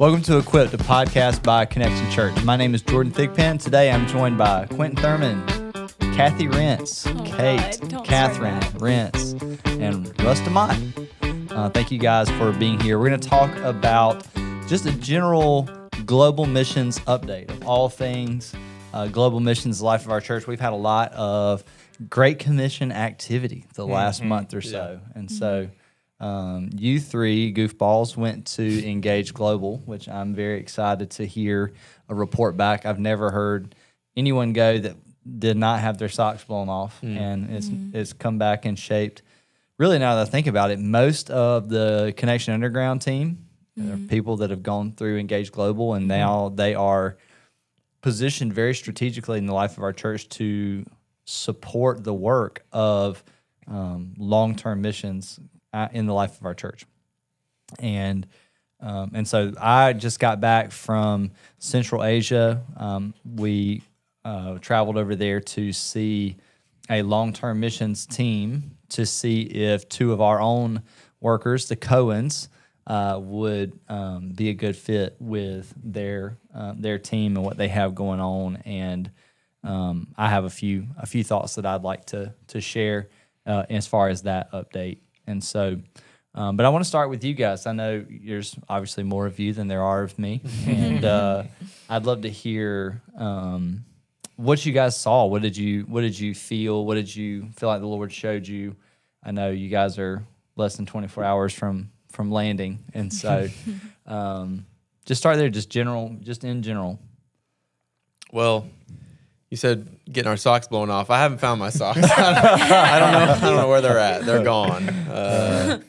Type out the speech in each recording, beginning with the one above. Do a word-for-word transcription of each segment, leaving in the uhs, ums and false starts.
Welcome to Equipped, a podcast by Connection Church. My name is Jordan Thigpen. Today I'm joined by Quentin Thurman, Kathy Rentz, Oh, Kate, God, Catherine Rentz, and Russ DeMott. Uh, thank you guys for being here. We're going to talk about just a general global missions update of all things uh, global missions, the life of our church. We've had a lot of Great Commission activity the last mm-hmm. month or so. Yeah. And so um, you three goofballs went to Engage Global, which I'm very excited to hear a report back. I've never heard anyone go that did not have their socks blown off, mm. and it's mm. it's come back and shaped. Really, now that I think about it, most of the Connection Underground team mm. are people that have gone through Engage Global, and now mm. they are positioned very strategically in the life of our church to support the work of um, long-term missions in the life of our church. And um, and so I just got back from Central Asia. Um, we uh, traveled over there to see a long-term missions team to see if two of our own workers, the Cohens, uh, would um, be a good fit with their uh, their team and what they have going on. And um, I have a few a few thoughts that I'd like to to share uh, as far as that update. And so, um, but I want to start with you guys. I know there's obviously more of you than there are of me, and uh, I'd love to hear um, what you guys saw. What did you What did you feel? What did you feel like the Lord showed you? I know you guys are less than twenty-four hours from from landing, and so um, just start there. Just general, just in general. Well, you said getting our socks blown off. I haven't found my socks. I, don't, I don't know. I don't know where they're at. They're gone. Uh,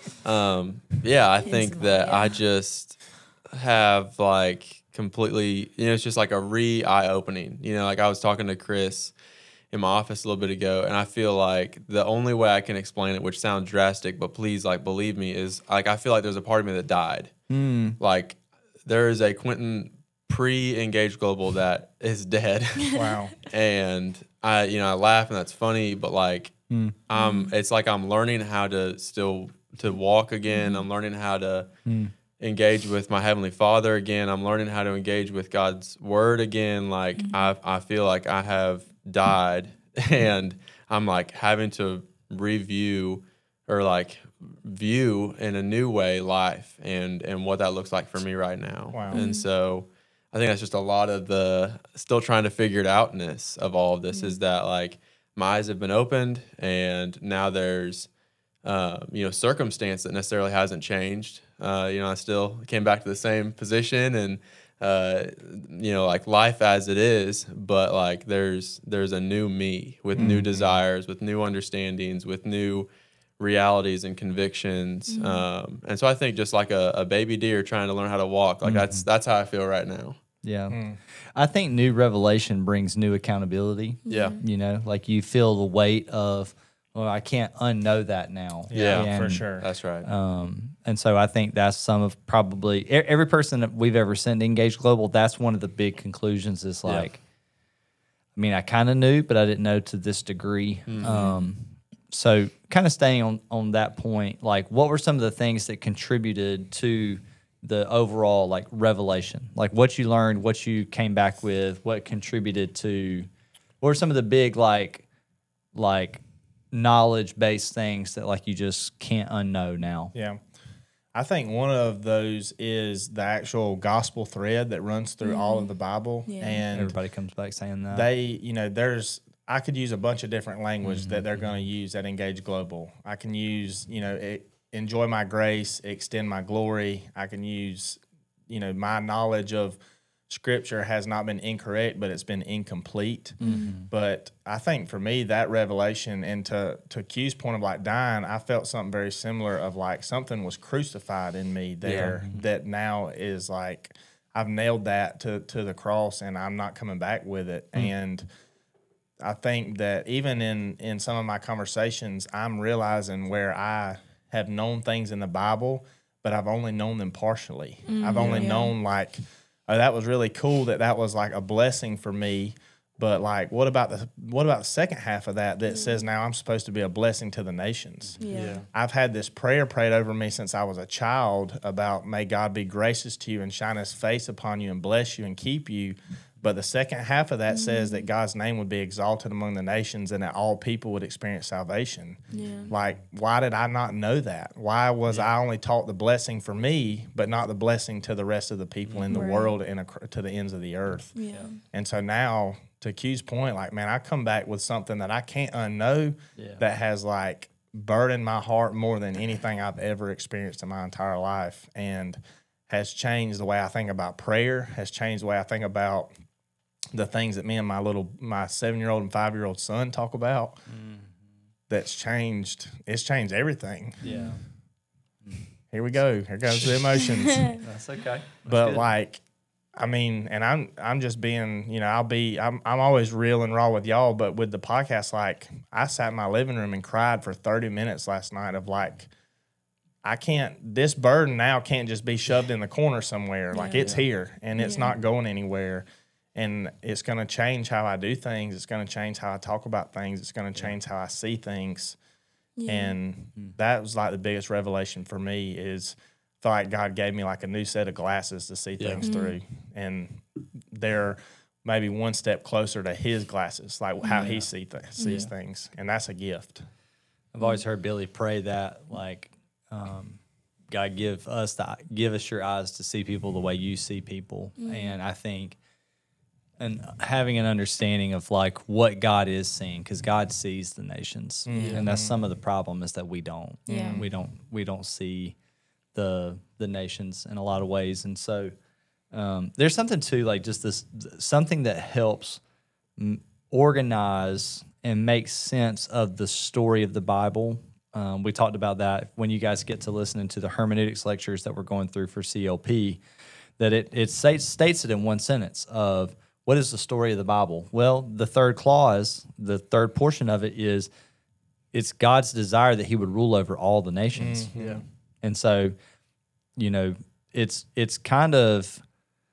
um, yeah, I think that I just have like completely. You know, it's just like a re eye opening. You know, like I was talking to Chris in my office a little bit ago, and I feel like the only way I can explain it, which sounds drastic, but please, like, believe me, is like I feel like there's a part of me that died. Mm. Like there is a Quentin pre-Engage Global that is dead. Wow. And I, you know, I laugh and that's funny, but like, mm. um, mm. it's like I'm learning how to still to walk again. Mm. I'm learning how to mm. engage with my Heavenly Father again. I'm learning how to engage with God's Word again. Like mm. I, I feel like I have died, and I'm like having to review or like view in a new way life and and what that looks like for me right now. Wow. And so I think that's just a lot of the still trying to figure it outness of all of this mm-hmm. is that like my eyes have been opened, and now there's uh, you know circumstance that necessarily hasn't changed. Uh, you know, I still came back to the same position, and uh, you know, like life as it is, but like there's there's a new me with mm-hmm. new desires, with new understandings, with new realities and convictions. Mm-hmm. Um, and so I think just like a, a baby deer trying to learn how to walk, like mm-hmm. that's that's how I feel right now. Yeah. Mm. I think new revelation brings new accountability. Yeah. You know, like you feel the weight of, well, I can't unknow that now. Yeah, and, for sure. That's right. Um, and so I think that's some of probably every person that we've ever sent to Engage Global, that's one of the big conclusions is like, yeah. I mean, I kind of knew, but I didn't know to this degree. Mm-hmm. Um, so kind of staying on, on that point, like what were some of the things that contributed to the overall like revelation, like what you learned, what you came back with, what contributed to, what were some of the big like like knowledge-based things that like you just can't unknow now? Yeah. I think one of those is the actual gospel thread that runs through mm-hmm. all of the Bible. Yeah. And everybody comes back saying that. They, you know, there's, I could use a bunch of different language mm-hmm. that they're going to use at Engage Global. I can use, you know, it, enjoy my grace, extend my glory. I can use, you know, my knowledge of Scripture has not been incorrect, but it's been incomplete. Mm-hmm. But I think for me, that revelation, and to, to Q's point of like dying, I felt something very similar of like something was crucified in me there yeah. that now is like, I've nailed that to, to the cross and I'm not coming back with it. Mm-hmm. And I think that even in, in some of my conversations, I'm realizing where I have known things in the Bible, but I've only known them partially. Mm-hmm. I've only yeah. known like, oh, that was really cool that that was like a blessing for me, But like, what about the what about the second half of that that says now I'm supposed to be a blessing to the nations? Yeah. Yeah. I've had this prayer prayed over me since I was a child about may God be gracious to you and shine his face upon you and bless you and keep you. But the second half of that says that God's name would be exalted among the nations and that all people would experience salvation. Yeah. Like, why did I not know that? Why was I only taught the blessing for me, but not the blessing to the rest of the people in the Right. world and ac- to the ends of the earth? Yeah. And so now, to Q's point, like, man, I come back with something that I can't unknow Yeah. that has like burdened my heart more than anything I've ever experienced in my entire life, and has changed the way I think about prayer, has changed the way I think about the things that me and my little my seven year old and five year old son talk about. That's changed. It's changed everything. Yeah. Here we go. Here goes the emotions. That's okay. That's But good. like, I mean, and I'm I'm just being, you know, I'll be I'm I'm always real and raw with y'all, but with the podcast, like I sat in my living room and cried for thirty minutes last night of like, I can't, this burden now can't just be shoved in the corner somewhere. Like Yeah. it's here and it's Yeah. not going anywhere. And it's going to change how I do things. It's going to change how I talk about things. It's going to change how I see things. Yeah. And that was like the biggest revelation for me is I feel like God gave me like a new set of glasses to see Yeah. things through. And they're maybe one step closer to his glasses, like how he see th- sees things. And that's a gift. I've always heard Billy pray that, like, um, God give us the give us your eyes to see people the way you see people, and I think, and having an understanding of like what God is seeing, because God sees the nations, and that's some of the problem is that we don't, Yeah. we don't, we don't see the the nations in a lot of ways, and so um, there's something too, like just this something that helps m- organize and make sense of the story of the Bible. Um, we talked about that when you guys get to listening to the hermeneutics lectures that we're going through for C L P, that it, it states, states it in one sentence of what is the story of the Bible? Well, the third clause, the third portion of it is it's God's desire that he would rule over all the nations. Yeah. And so, you know, it's it's kind of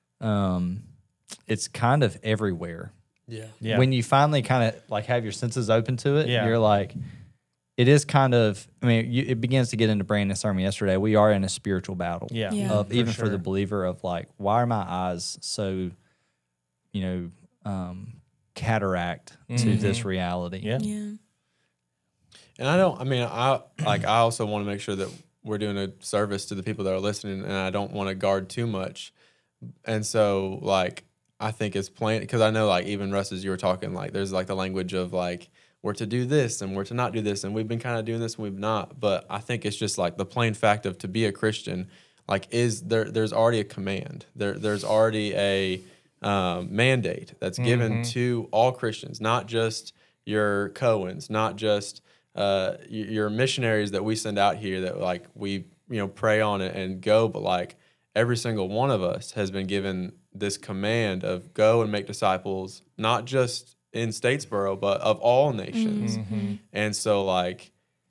um, it's kind of everywhere. Yeah. Yeah. When you finally kind of like have your senses open to it, Yeah. you're like, it is kind of. I mean, you, it begins to get into Brandon's sermon yesterday. We are in a spiritual battle. Yeah. Yeah. Of, For even for the sure. believer, of like, why are my eyes so, you know, um, cataract to this reality? Yeah. Yeah. And I don't, I mean, I like, I also want to make sure that we're doing a service to the people that are listening, and I don't want to guard too much. And so, like, I think it's plain, because I know, like, even Russ, as you were talking, like, there's like the language of like, we're to do this and we're to not do this, and we've been kind of doing this and we've not. But I think it's just like the plain fact of to be a Christian, like, is there, there's already a command, there, there's already a um, mandate that's given to all Christians, not just your Cohens, not just uh, y- your missionaries that we send out here that like we you know pray on it and go, but like every single one of us has been given this command of go and make disciples, not just in Statesboro, but of all nations. And so like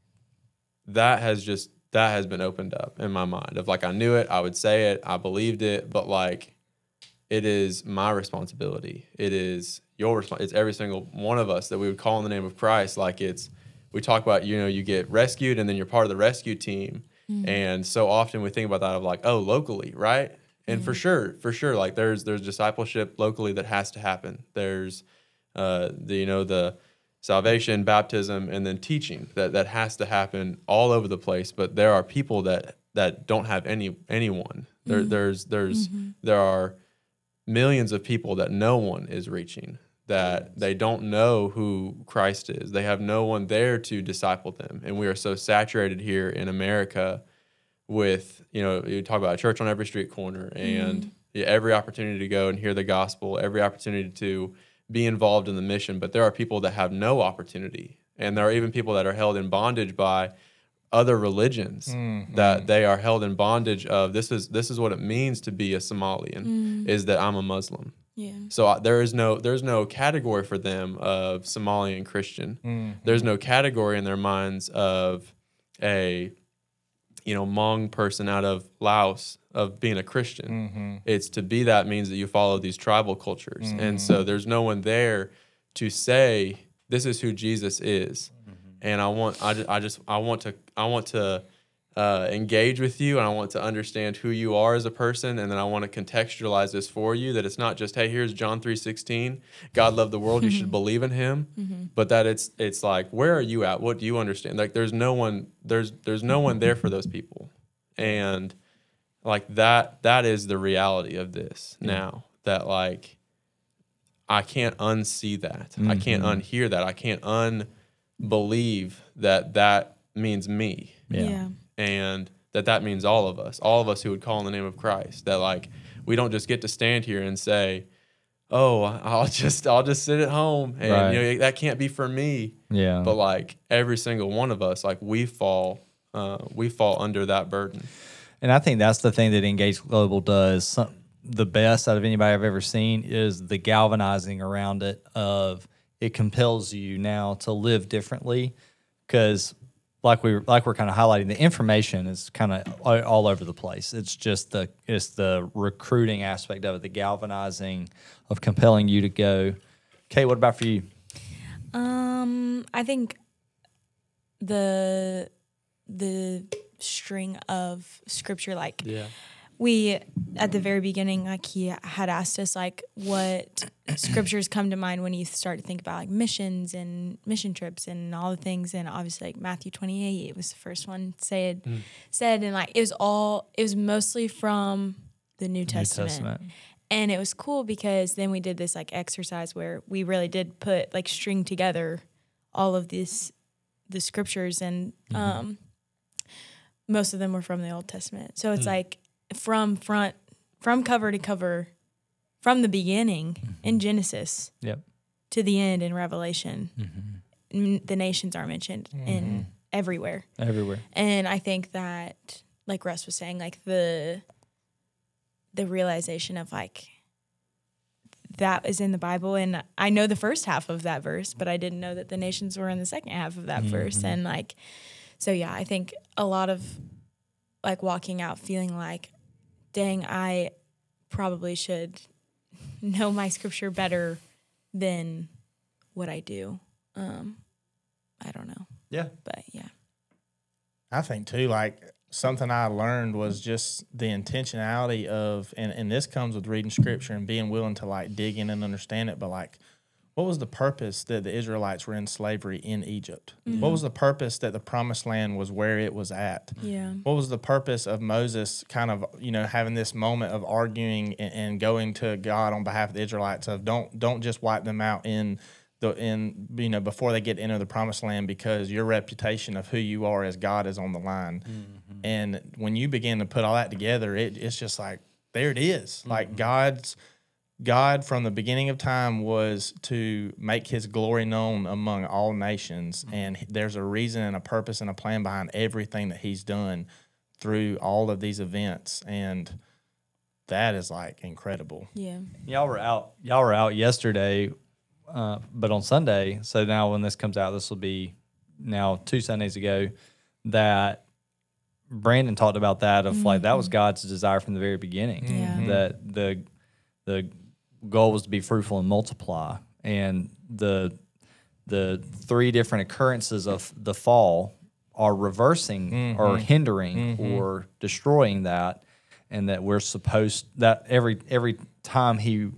that has just that has been opened up in my mind of like I knew it, I would say it, I believed it, but like it is my responsibility. It is your response. It's every single one of us that we would call in the name of Christ. Like it's, we talk about, you know, you get rescued and then you're part of the rescue team. And so often we think about that of like, oh, locally, right? And for sure, for sure, like there's there's discipleship locally that has to happen. There's uh, the you know the salvation, baptism, and then teaching that that has to happen all over the place. But there are people that that don't have any anyone. There there's there's there are millions of people that no one is reaching, that they don't know who Christ is. They have no one there to disciple them. And we are so saturated here in America with, you know, you talk about a church on every street corner and yeah, every opportunity to go and hear the gospel, every opportunity to be involved in the mission. But there are people that have no opportunity. And there are even people that are held in bondage by other religions, that they are held in bondage of this is this is what it means to be a Somalian, is that I'm a Muslim. Yeah. So uh, there is no there's no category for them of Somalian Christian. There's no category in their minds of a you know Hmong person out of Laos of being a Christian. It's to be that means that you follow these tribal cultures, and so there's no one there to say this is who Jesus is, mm-hmm. and I want I just, I just I want to I want to uh, engage with you, and I want to understand who you are as a person, and then I want to contextualize this for you. That it's not just, hey, here's John three sixteen, God loved the world, you should believe in Him, mm-hmm. but that it's it's like, where are you at? What do you understand? Like, there's no one there's there's no one there for those people, and like that that is the reality of this yeah. now. That like I can't unsee that, mm-hmm. I can't unhear that, I can't unbelieve that that means me. Yeah. yeah. And that that means all of us, all of us who would call in the name of Christ. That like we don't just get to stand here and say, "Oh, I'll just I'll just sit at home," and right. you know that can't be for me. Yeah. But like every single one of us, like we fall, uh, we fall under that burden. And I think that's the thing that Engage Global does some, the best out of anybody I've ever seen is the galvanizing around it. Of it compels you now to live differently because. Like we like we're kind of highlighting, the information is kind of all, all over the place. It's just the it's the recruiting aspect of it, the galvanizing of compelling you to go. Kate, what about for you? Um, I think the the string of scripture, like yeah. we at the very beginning, like he had asked us, like what scriptures come to mind when you start to think about like missions and mission trips and all the things. And obviously, like Matthew twenty-eight, it was the first one said, mm. said, and like it was all, it was mostly from the New Testament. New Testament. And it was cool because then we did this like exercise where we really did put like string together all of these the scriptures, and mm-hmm. um, most of them were from the Old Testament. So it's mm. like. From front, from cover to cover, from the beginning mm-hmm. in Genesis yep. to the end in Revelation, mm-hmm. the nations are mentioned mm-hmm. in everywhere. Everywhere. And I think that, like Russ was saying, like the the realization of like that is in the Bible, and I know the first half of that verse, but I didn't know that the nations were in the second half of that mm-hmm. verse, and like, so yeah, I think a lot of like walking out feeling like. Dang, I probably should know my scripture better than what I do. Um, I don't know. Yeah. But, yeah. I think, too, like, something I learned was just the intentionality of, and, and this comes with reading scripture and being willing to, like, dig in and understand it, but, like, what was the purpose that the Israelites were in slavery in Egypt? Mm-hmm. What was the purpose that the promised land was where it was at? Yeah. What was the purpose of Moses kind of, you know, having this moment of arguing and, and going to God on behalf of the Israelites of don't don't just wipe them out in the in you know before they get to enter the promised land because your reputation of who you are as God is on the line. Mm-hmm. And when you begin to put all that together, it, it's just like there it is. Mm-hmm. Like God's God, from the beginning of time, was to make his glory known among all nations. Mm-hmm. And there's a reason and a purpose and a plan behind everything that he's done through all of these events. And that is, like, incredible. Yeah. Y'all were out, y'all were out yesterday, uh, but on Sunday, so now when this comes out, this will be now two Sundays ago, that Brandon talked about that of, mm-hmm. like, that was God's desire from the very beginning. Yeah. That the the goal was to be fruitful and multiply, and the the three different occurrences of the fall are reversing mm-hmm. or hindering mm-hmm. or destroying that, and that we're supposed that every every time he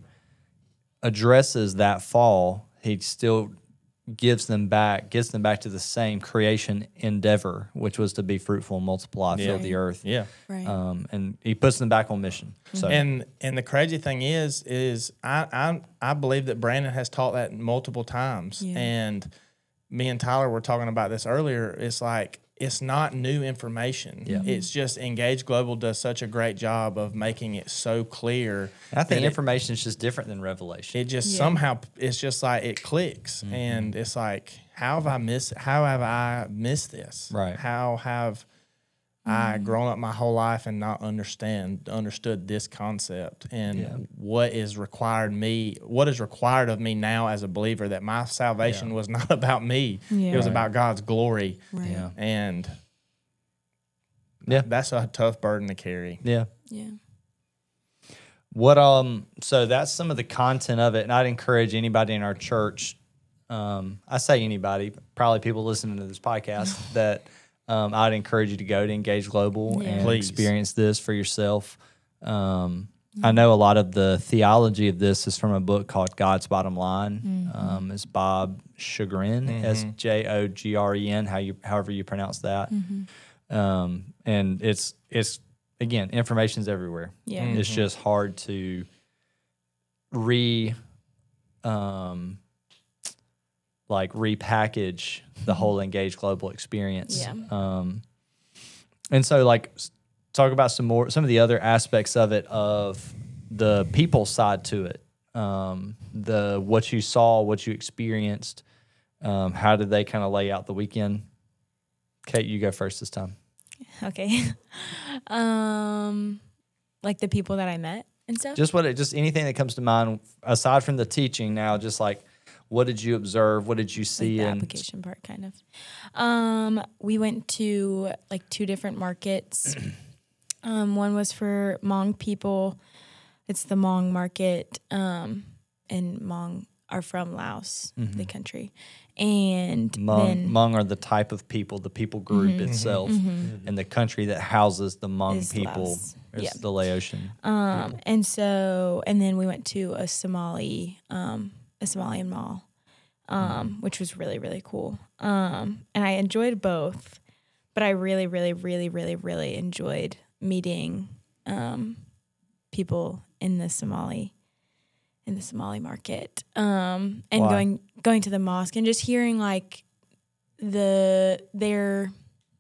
addresses that fall, he still gives them back, gets them back to the same creation endeavor, which was to be fruitful and multiply, yeah. fill the earth. Yeah, right. Um, and he puts them back on mission. So and and the crazy thing is, is I I I believe that Brandon has taught that multiple times, yeah. and me and Tyler were talking about this earlier. It's like it's not new information. Yeah. It's just Engage Global does such a great job of making it so clear. I think that information is just different than revelation. It just Yeah. somehow it's just like it clicks, Mm-hmm. and it's like how have I missed? How have I missed this? Right. How have I grown up my whole life and not understand understood this concept and Yeah. what is required me? What is required of me now as a believer? That my salvation Yeah. was not about me; Yeah. it was Right. about God's glory. Right. Yeah. And Yeah. that's a tough burden to carry. Yeah. Yeah. What um so that's some of the content of it, and I'd encourage anybody in our church um, I say anybody, probably people listening to this podcast, that um, I'd encourage you to go to Engage Global Yeah. and Please. experience this for yourself. Um, I know a lot of the theology of this is from a book called God's Bottom Line. Um, it's Bob Chagrin, S J O G R E N, how you, however you pronounce that. Um, and it's it's again, information's everywhere. Yeah. It's just hard to re, um, like repackage the whole Engage Global experience. Yeah. Um, and so like s- talk about some more, some of the other aspects of it, of the people side to it. Um, the, what you saw, what you experienced, um, how did they kind of lay out the weekend? Kate, you go first this time. Okay. um, like the people that I met and stuff. Just what it, just anything that comes to mind aside from the teaching now, just like, what did you observe? What did you like see? the and application part, kind of. Um, we went to like two different markets. um, one was for Hmong people. It's the Hmong market, um, and Hmong are from Laos, the country, and Hmong, then Hmong are the type of people, the people group itself, and the country that houses the Hmong Is people Laos. is Yeah. the Laotian. Um, and so, and then we went to a Somali, um, a Somalian mall, um, which was really, really cool. Um, and I enjoyed both, but I really, really, really, really, really enjoyed meeting, um, people in the Somali, in the Somali market, um, and Why? going, going to the mosque and just hearing like the, their,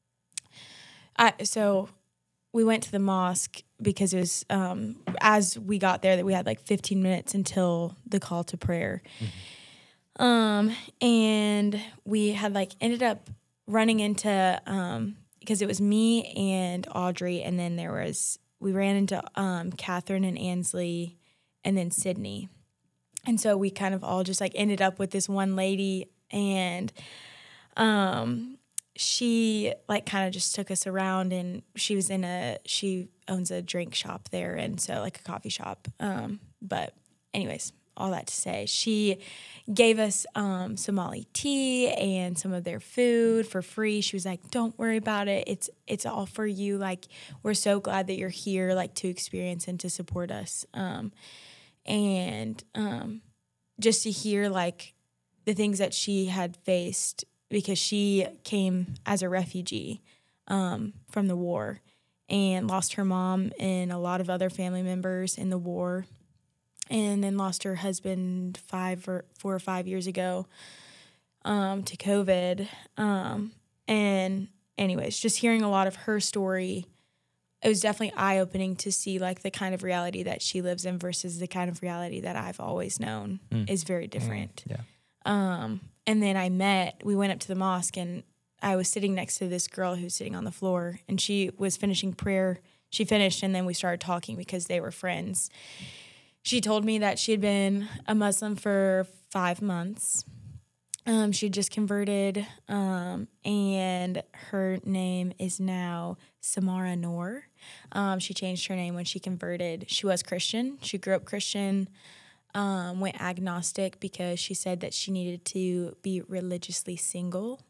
I, so we went to the mosque because it was um, as we got there that we had like fifteen minutes until the call to prayer. Um, and we had like ended up running into um, because it was me and Audrey, and then there was we ran into um, Catherine and Ansley, and then Sydney, and so we kind of all just like ended up with this one lady, and um, she like kind of just took us around, and she was in a she owns a drink shop there, and so like a coffee shop. Um, but anyways, all that to say, she gave us um, Somali tea and some of their food for free. She was like, "Don't worry about it. It's it's all for you. Like, we're so glad that you're here, like to experience and to support us." Um, and um, just to hear like the things that she had faced, because she came as a refugee um, from the war and lost her mom and a lot of other family members in the war, and then lost her husband five or four or five years ago um, to COVID. Um, and anyways, just hearing a lot of her story, it was definitely eye-opening to see like the kind of reality that she lives in versus the kind of reality that I've always known is very different. Yeah. Um, and then I met, we went up to the mosque, and I was sitting next to this girl who was sitting on the floor, and she was finishing prayer. She finished, and then we started talking because they were friends. She told me that she had been a Muslim for five months. Um, she had just converted, um, and her name is now Samara Noor. Um, she changed her name when she converted. She was Christian. She grew up Christian. Um, went agnostic because she said that she needed to be religiously single,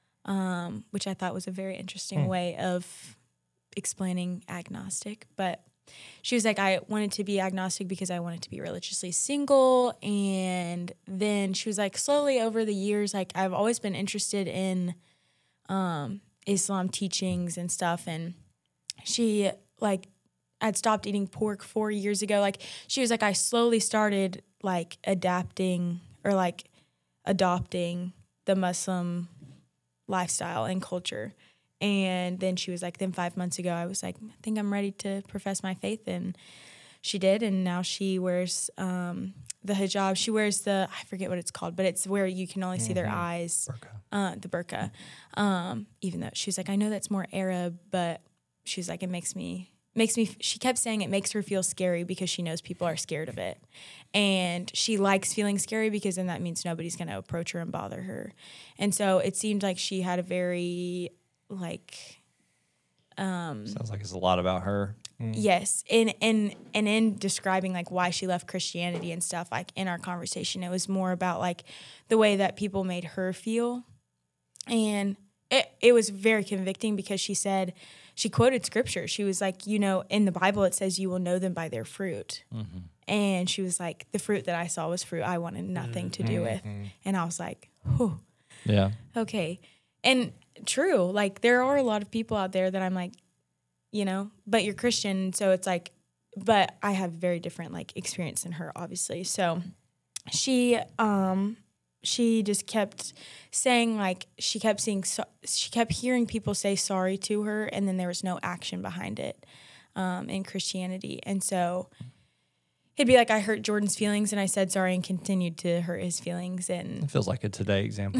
um, which I thought was a very interesting way of explaining agnostic. But she was like, I wanted to be agnostic because I wanted to be religiously single. And then she was like, slowly over the years, like I've always been interested in um, Islam teachings and stuff. And she like I'd stopped eating pork four years ago. Like she was like, I slowly started like adapting or like adopting the Muslim lifestyle and culture. And then she was like, then five months ago, I was like, I think I'm ready to profess my faith. And she did. And now she wears um, the hijab. She wears the, I forget what it's called, but it's where you can only see their eyes, uh, the burqa. Um, even though she was like, I know that's more Arab, but she was like, it makes me, makes me, she kept saying it makes her feel scary because she knows people are scared of it. And she likes feeling scary because then that means nobody's going to approach her and bother her. And so it seemed like she had a very, like, um, Sounds like it's a lot about her. Yes, and and and in describing like why she left Christianity and stuff, like in our conversation, it was more about like the way that people made her feel, and it it was very convicting because she said, she quoted scripture. She was like, you know, in the Bible it says you will know them by their fruit, mm-hmm. and she was like, the fruit that I saw was fruit I wanted nothing to do with, and I was like, whew, Yeah. okay, and true, like there are a lot of people out there that I'm like, you know, but you're Christian, so it's like, but I have very different like experience than her, obviously. So she, um, she just kept saying like she kept seeing, so, she kept hearing people say sorry to her, and then there was no action behind it, um, in Christianity, and so it'd be like I hurt Jordan's feelings, and I said sorry, and continued to hurt his feelings, and It feels like a today example.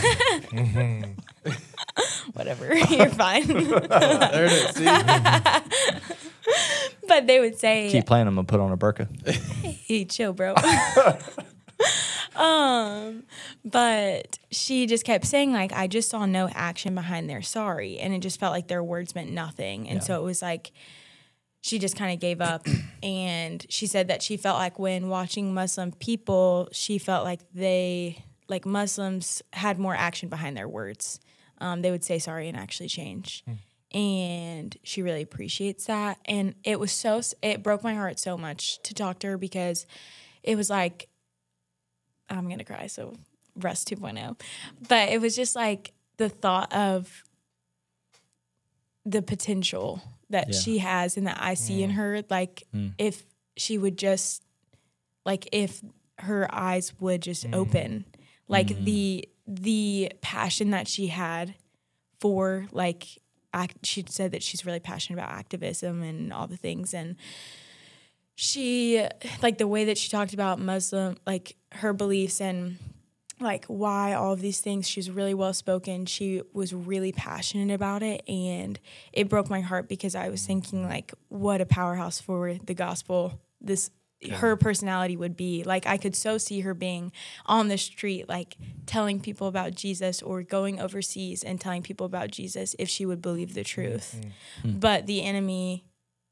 whatever, you're fine. There it is. See? But they would say, Keep playing, I'm going to put on a burqa. hey, chill, bro. um, but she just kept saying, like, I just saw no action behind their sorry. And it just felt like their words meant nothing. And Yeah. so it was like, she just kind of gave up. And she said that she felt like when watching Muslim people, she felt like they, like Muslims had more action behind their words. Um, they would say sorry and actually change. Mm. And she really appreciates that. And it was so, it broke my heart so much to talk to her because it was like, I'm going to cry, so Russ two point oh. But it was just like the thought of the potential that Yeah. she has and that I see Mm. in her. Like Mm. if she would just, like if her eyes would just Mm. open, like Mm. the the passion that she had for like, act, she said that she's really passionate about activism and all the things, and she, like the way that she talked about Muslim, like her beliefs and like why all of these things, she was really well spoken. She was really passionate about it, and it broke my heart because I was thinking like what a powerhouse for the gospel this her personality would be. Like I could so see her being on the street, like telling people about Jesus, or going overseas and telling people about Jesus if she would believe the truth. Mm-hmm. But the enemy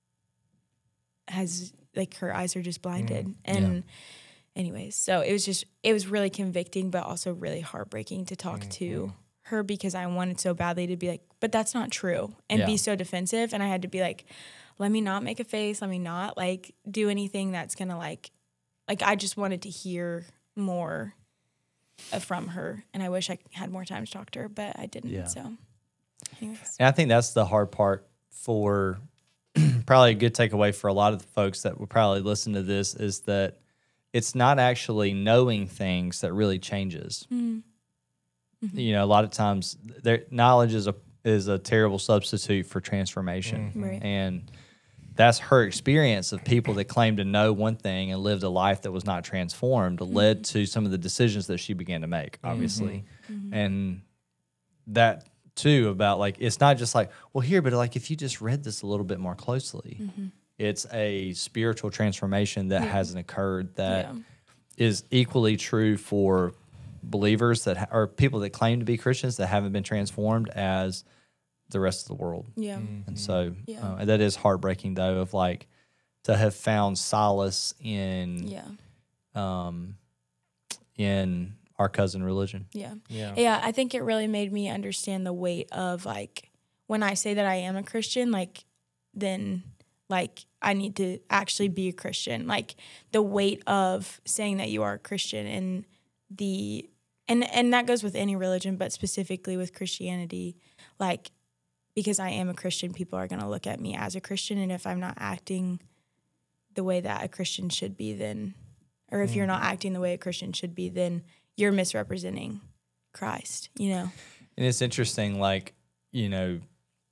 has, like, her eyes are just blinded. Mm. And Yeah. anyways, so it was just, it was really convicting, but also really heartbreaking to talk Mm-hmm. to her because I wanted so badly to be like, but that's not true, and Yeah. be so defensive. And I had to be like, let me not make a face. Let me not like do anything that's going to like, like I just wanted to hear more uh, from her. And I wish I had more time to talk to her, but I didn't. Yeah. So anyways. And I think that's the hard part for probably a good takeaway for a lot of the folks that would probably listen to this is that it's not actually knowing things that really changes. Mm. Mm-hmm. You know, a lot of times their knowledge is a is a terrible substitute for transformation. Mm-hmm. Right. And that's her experience of people that claimed to know one thing and lived a life that was not transformed Mm-hmm. led to some of the decisions that she began to make, obviously. Mm-hmm. And that too about like, it's not just like, well, here, but like if you just read this a little bit more closely, Mm-hmm. it's a spiritual transformation that hasn't occurred that Yeah. is equally true for believers that ha- or people that claim to be Christians that haven't been transformed as the rest of the world. Yeah. And so Yeah. uh, and that is heartbreaking though, of like to have found solace in Yeah. um in our cousin religion. Yeah. Yeah. Yeah, I think it really made me understand the weight of like when I say that I am a Christian, like then like I need to actually be a Christian. Like the weight of saying that you are a Christian and the and and that goes with any religion, but specifically with Christianity, like because I am a Christian, people are going to look at me as a Christian, and if I'm not acting the way that a Christian should be, then or if you're not acting the way a Christian should be, then you're misrepresenting Christ, you know? And it's interesting, like, you know,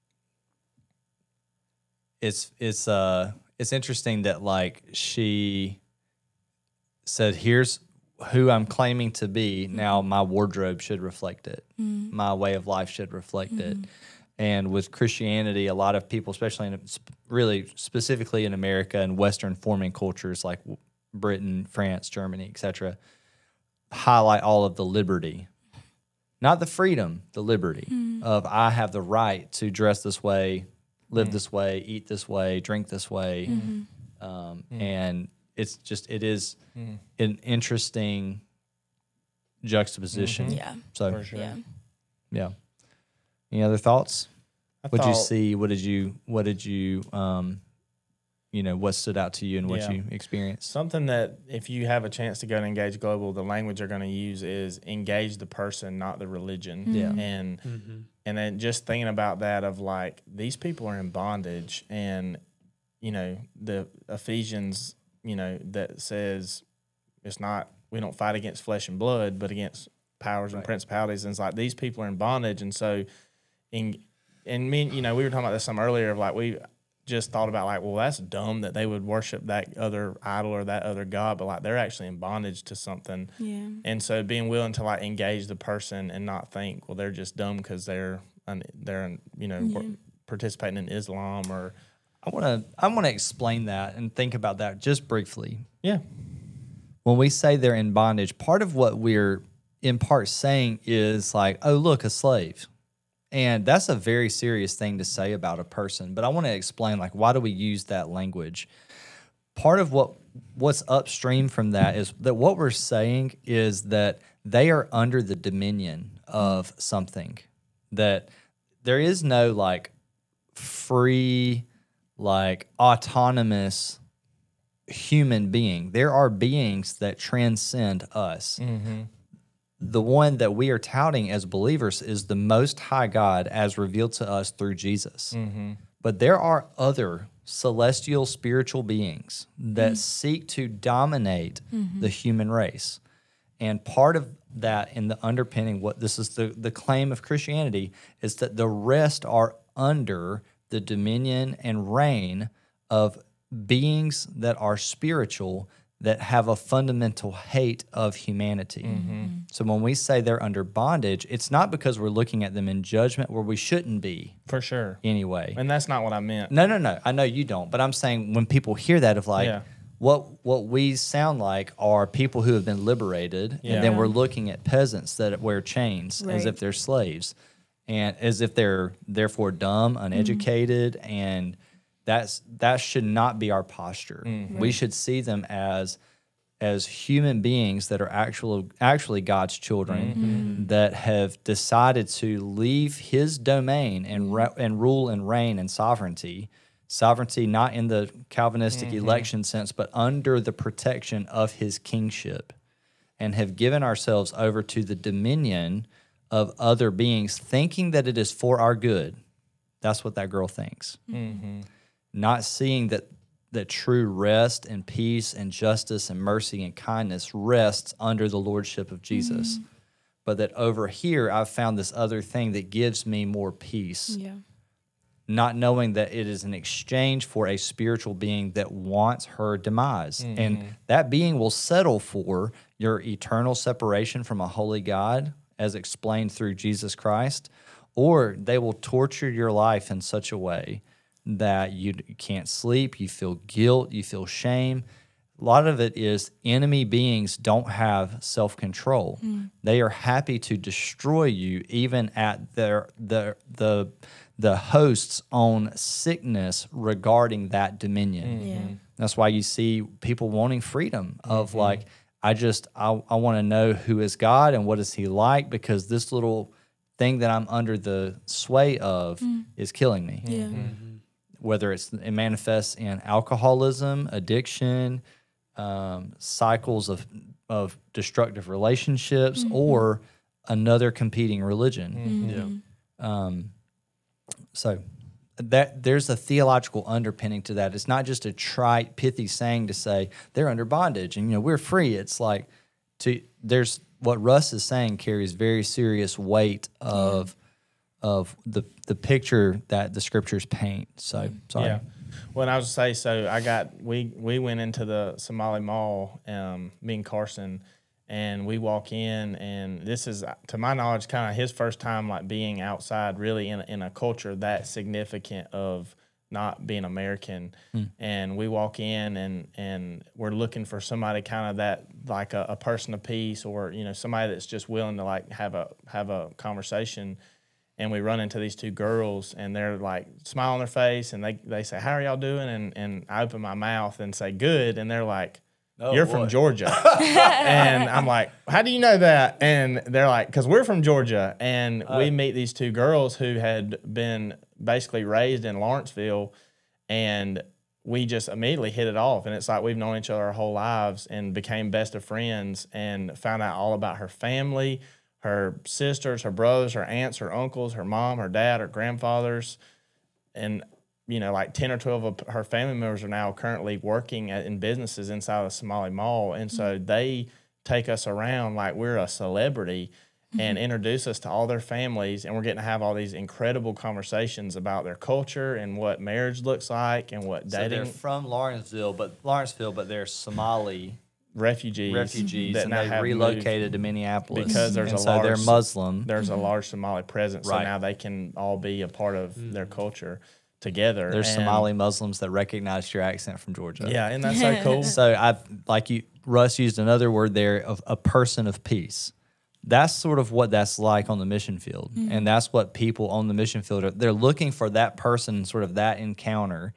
it's it's uh it's interesting that like she said, here's who I'm claiming to be. Mm-hmm. Now my wardrobe should reflect it. Mm-hmm. My way of life should reflect it. And with Christianity, a lot of people, especially in really specifically in America and Western forming cultures like Britain, France, Germany, et cetera, highlight all of the liberty, not the freedom, the liberty Mm-hmm. of I have the right to dress this way live this way, eat this way, drink this way, um, and it's just it is an interesting juxtaposition. Yeah. So For sure. Yeah. yeah. Any other thoughts? I What did you thought- see? What did you? What did you? Um, you know, what stood out to you and what Yeah. you experienced? Something that if you have a chance to go to Engage Global, the language they're going to use is engage the person, not the religion. Yeah. And and then just thinking about that of like these people are in bondage, and you know the Ephesians, you know that says it's not we don't fight against flesh and blood, but against powers and Right. principalities. And it's like these people are in bondage, and so in and me, you know, we were talking about this some earlier of like we. just thought about like, well, that's dumb that they would worship that other idol or that other god, but like they're actually in bondage to something. Yeah. And so being willing to like engage the person and not think, well, they're just dumb because they're un- they're you know Yeah. participating in Islam or I want to I want to explain that and think about that just briefly. yeah When we say they're in bondage, part of what we're in part saying is like, oh, look, a slave. And that's a very serious thing to say about a person. But I want to explain, like, why do we use that language? Part of what what's upstream from that is that what we're saying is that they are under the dominion of something. That there is no, like, free, like, autonomous human being. There are beings that transcend us. The one that we are touting as believers is the Most High God as revealed to us through Jesus. But there are other celestial spiritual beings that seek to dominate the human race. And part of that in the underpinning, what this is the, the claim of Christianity, is that the rest are under the dominion and reign of beings that are spiritual that have a fundamental hate of humanity. So when we say they're under bondage, it's not because we're looking at them in judgment where we shouldn't be for sure. anyway. And that's not what I meant. No, no, no. I know you don't, but I'm saying when people hear that of like, Yeah. what what we sound like are people who have been liberated, and then Yeah. we're looking at peasants that wear chains as Right. if they're slaves, and as if they're therefore dumb, uneducated, and that's that should not be our posture. We should see them as as human beings that are actual, actually God's children that have decided to leave His domain and re- and rule and reign and sovereignty. Sovereignty not in the Calvinistic election sense, but under the protection of His kingship, and have given ourselves over to the dominion of other beings, thinking that it is for our good. That's what that girl thinks. Not seeing that that true rest and peace and justice and mercy and kindness rests under the lordship of Jesus. But that over here, I've found this other thing that gives me more peace, Yeah. not knowing that it is an exchange for a spiritual being that wants her demise. And that being will settle for your eternal separation from a holy God, as explained through Jesus Christ, or they will torture your life in such a way that you you can't sleep, you feel guilt, you feel shame. A lot of it is enemy beings don't have self-control. They are happy to destroy you even at their the the the host's own sickness regarding that dominion. Yeah. That's why you see people wanting freedom of like, I just I, I want to know who is God and what is He like, because this little thing that I'm under the sway of is killing me. Yeah. Whether it's it manifests in alcoholism, addiction, um, cycles of of destructive relationships, or another competing religion. Yeah. Um, so that there's a theological underpinning to that. It's not just a trite, pithy saying to say they're under bondage and you know we're free. It's like to there's what Russ is saying carries very serious weight of of the the picture that the scriptures paint. So sorry. Yeah. Well, and I was to say, so I got we we went into the Somali Mall, um, me and Carson, and we walk in, and this is, to my knowledge, kind of his first time like being outside, really in a, in a culture that significant of not being American. And we walk in, and and we're looking for somebody kind of that like a, a person of peace, or you know somebody that's just willing to like have a have a conversation. and we run into these two girls, and they're like smile on their face, and they they say, "How are y'all doing?" And and I open my mouth and say, "Good," and they're like, Oh, "You're boy. from Georgia," and I'm like, "How do you know that?" And they're like, "Because we're from Georgia," and Uh, we meet these two girls who had been basically raised in Lawrenceville, and we just immediately hit it off. And it's like we've known each other our whole lives and became best of friends, and found out all about her family, her sisters, her brothers, her aunts, her uncles, her mom, her dad, her grandfathers. And, you know, like ten or twelve of her family members are now currently working at, in businesses inside of the Somali Mall. And so they take us around like we're a celebrity and introduce us to all their families. And we're getting to have all these incredible conversations about their culture and what marriage looks like and what So dating. they're from Lawrenceville, but Lawrenceville, but they're Somali refugees, refugees, that and now they have relocated to Minneapolis because there's and a so they're large- Muslim. moved. There's a large Somali presence, so Right. now they can all be a part of their culture together. There's And- Somali Muslims that recognize your accent from Georgia. Yeah, and that's so cool. So I like you. Russ used another word there of a person of peace. That's sort of what that's like on the mission field, and that's what people on the mission field are. They're looking for that person, sort of that encounter,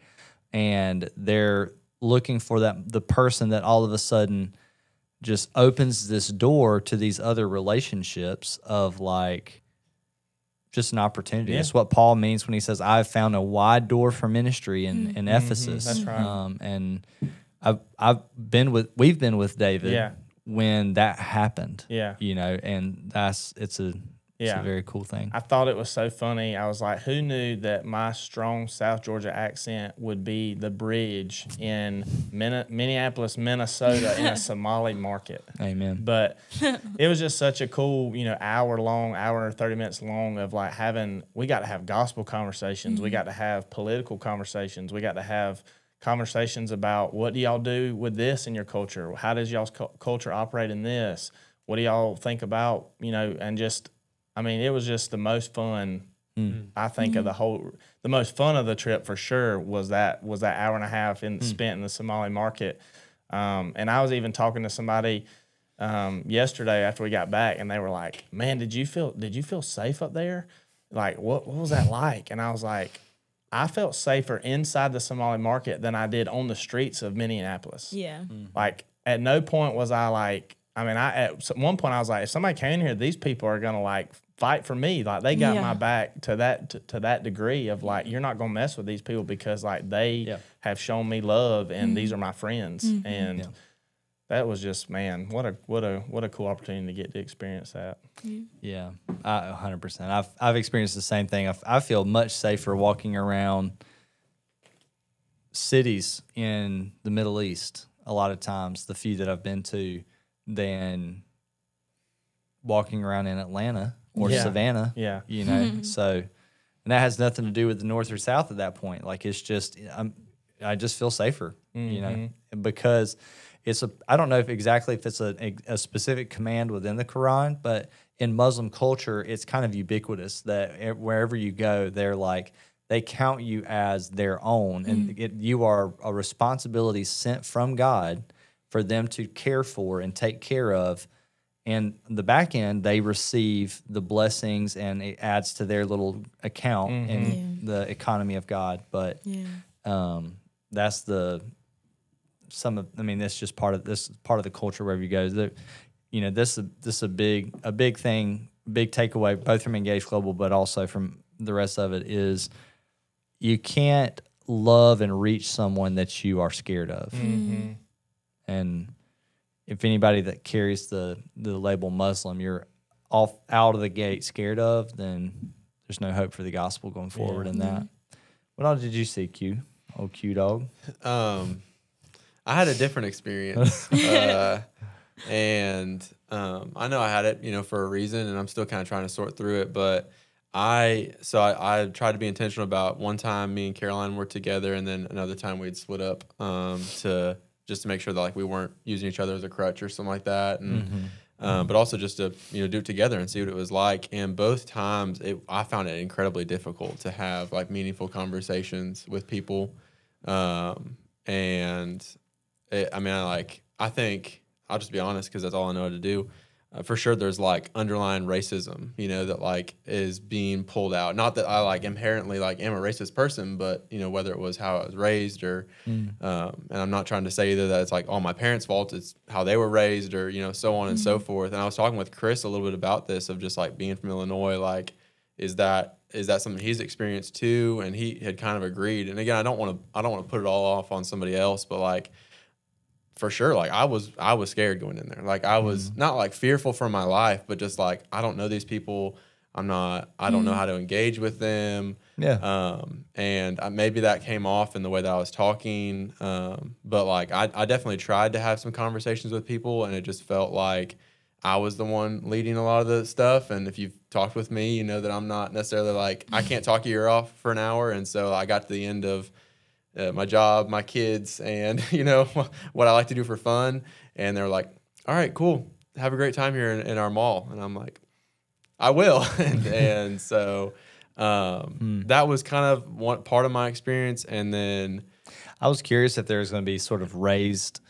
and they're looking for that the person that all of a sudden just opens this door to these other relationships of like just an opportunity. Yeah. It's what Paul means when he says, "I've found a wide door for ministry in, in Ephesus." That's right. Um, and I've I've been with we've been with David Yeah. when that happened. Yeah. You know, and that's it's a it's Yeah. a very cool thing. I thought it was so funny. I was like, who knew that my strong South Georgia accent would be the bridge in Min- Minneapolis, Minnesota in a Somali market? Amen. But it was just such a cool, you know, hour long, hour or thirty minutes long of like having, we got to have gospel conversations. We got to have political conversations. We got to have conversations about what do y'all do with this in your culture? How does y'all's cu- culture operate in this? What do y'all think about, you know, and just, I mean, it was just the most fun. I think of the whole, the most fun of the trip for sure was that was that hour and a half in spent in the Somali market. Um, and I was even talking to somebody um, yesterday after we got back, and they were like, "Man, did you feel did you feel safe up there? Like, what what was that like?" And I was like, "I felt safer inside the Somali market than I did on the streets of Minneapolis." Yeah. Like, at no point was I like, I mean, I at one point I was like, if somebody came in here, these people are gonna like fight for me. Like, they got Yeah. my back to that to, to that degree of like, you're not gonna mess with these people because like they Yeah. have shown me love and these are my friends. And Yeah. that was just, man, what a what a what a cool opportunity to get to experience that. Yeah, I, one hundred percent. I've I've experienced the same thing. I, f- I feel much safer walking around cities in the Middle East a lot of times, the few that I've been to, than walking around in Atlanta or Yeah. Savannah. Yeah. You know, so, and that has nothing to do with the North or South at that point. Like, it's just, I'm, I just feel safer, you know, because it's a, I don't know if exactly if it's a, a, a specific command within the Quran, but in Muslim culture, it's kind of ubiquitous that e- wherever you go, they're like, they count you as their own, and it, you are a responsibility sent from God for them to care for and take care of. And the back end, they receive the blessings, and it adds to their little account in the economy of God. But Yeah. um, that's the some of. I mean, that's just part of this part of the culture wherever you go. The, you know, this this is a big a big thing, big takeaway, both from Engage Global, but also from the rest of it is you can't love and reach someone that you are scared of. And if anybody that carries the the label Muslim, you're off out of the gate scared of, then there's no hope for the gospel going forward in that. What all did you see, Q? Old Q dog. Um, I had a different experience, uh, and um, I know I had it, you know, for a reason, and I'm still kind of trying to sort through it. But I, so I, I tried to be intentional about one time me and Caroline were together, and then another time we'd split up um, to just to make sure that like we weren't using each other as a crutch or something like that, and um, but also just to you know do it together and see what it was like. And both times, it, I found it incredibly difficult to have like meaningful conversations with people, um, and it, I mean, I like I think I'll just be honest because that's all I know how to do. uh, for sure there's like underlying racism, you know, that like is being pulled out. Not that I like inherently like am a racist person, but you know, whether it was how I was raised or, mm. um, and I'm not trying to say either that it's like all my parents' fault, it's how they were raised or, you know, so on mm-hmm. and so forth. And I was talking with Chris a little bit about this of just like being from Illinois, like, is that, is that something he's experienced too? And he had kind of agreed. And again, I don't want to, I don't want to put it all off on somebody else, but like, for sure, like I was, I was scared going in there. Like I was mm. not like fearful for my life, but just like I don't know these people. I'm not. I don't mm. know how to engage with them. Yeah. Um. And I, maybe that came off in the way that I was talking. Um. But like I, I definitely tried to have some conversations with people, and it just felt like I was the one leading a lot of the stuff. And if you've talked with me, you know that I'm not necessarily like I can't talk your ear off for an hour. And so I got to the end of Uh, my job, my kids, and you know what I like to do for fun. And they're like, "All right, cool. Have a great time here in, in our mall." And I'm like, "I will." and, and so um, hmm. that was kind of one part of my experience. And then I was curious if there was going to be sort of raised,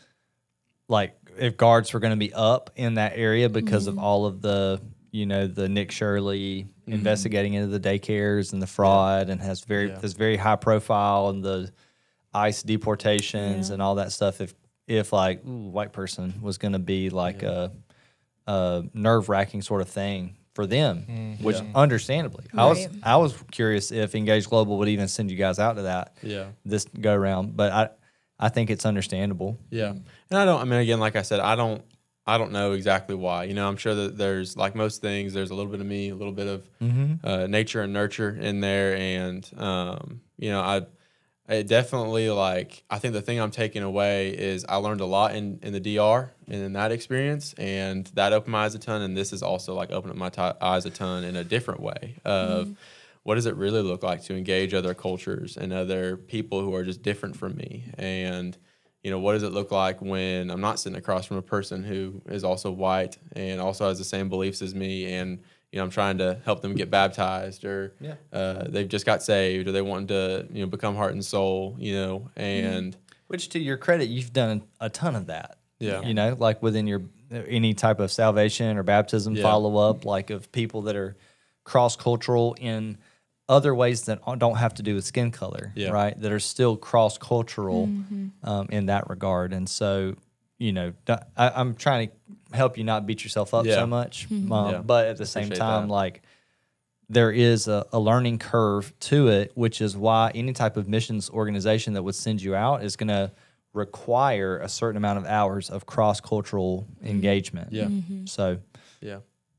like if guards were going to be up in that area because mm-hmm. of all of the, you know, the Nick Shirley mm-hmm. investigating into the daycares and the fraud, yeah. and has very yeah. has very high profile and the ICE deportations yeah. and all that stuff. If if like ooh, white person was going to be like yeah. a, a nerve wracking sort of thing for them, mm, which yeah. understandably, right. I was I was curious if Engage Global would even send you guys out to that. Yeah. This go around, but I I think it's understandable. Yeah, and I don't. I mean, again, like I said, I don't. I don't know exactly why. You know, I'm sure that there's, like most things, there's a little bit of me, a little bit of mm-hmm. uh, nature and nurture in there, and um, you know, I. It definitely, like, I think the thing I'm taking away is I learned a lot in, in the D R and in that experience, and that opened my eyes a ton, and this is also, like, opened up my t- eyes a ton in a different way of mm-hmm. what does it really look like to engage other cultures and other people who are just different from me, and, you know, what does it look like when I'm not sitting across from a person who is also white and also has the same beliefs as me, and you know, I'm trying to help them get baptized, or yeah. uh, they've just got saved, or they want to, you know, become heart and soul, you know, and which, to your credit, you've done a ton of that. Yeah, you know, like within your any type of salvation or baptism yeah. follow up, like of people that are cross cultural in other ways that don't have to do with skin color, yeah. right? That are still cross cultural mm-hmm. um, in that regard, and so you know, I, I'm trying to help you not beat yourself up yeah. so much. Mm-hmm. Um, yeah. But at the same Appreciate time, that. like there is a, a learning curve to it, which is why any type of missions organization that would send you out is going to require a certain amount of hours of cross-cultural mm-hmm. engagement. Yeah. Mm-hmm. So, yeah.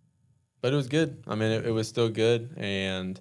But it was good. I mean, it, it was still good. And,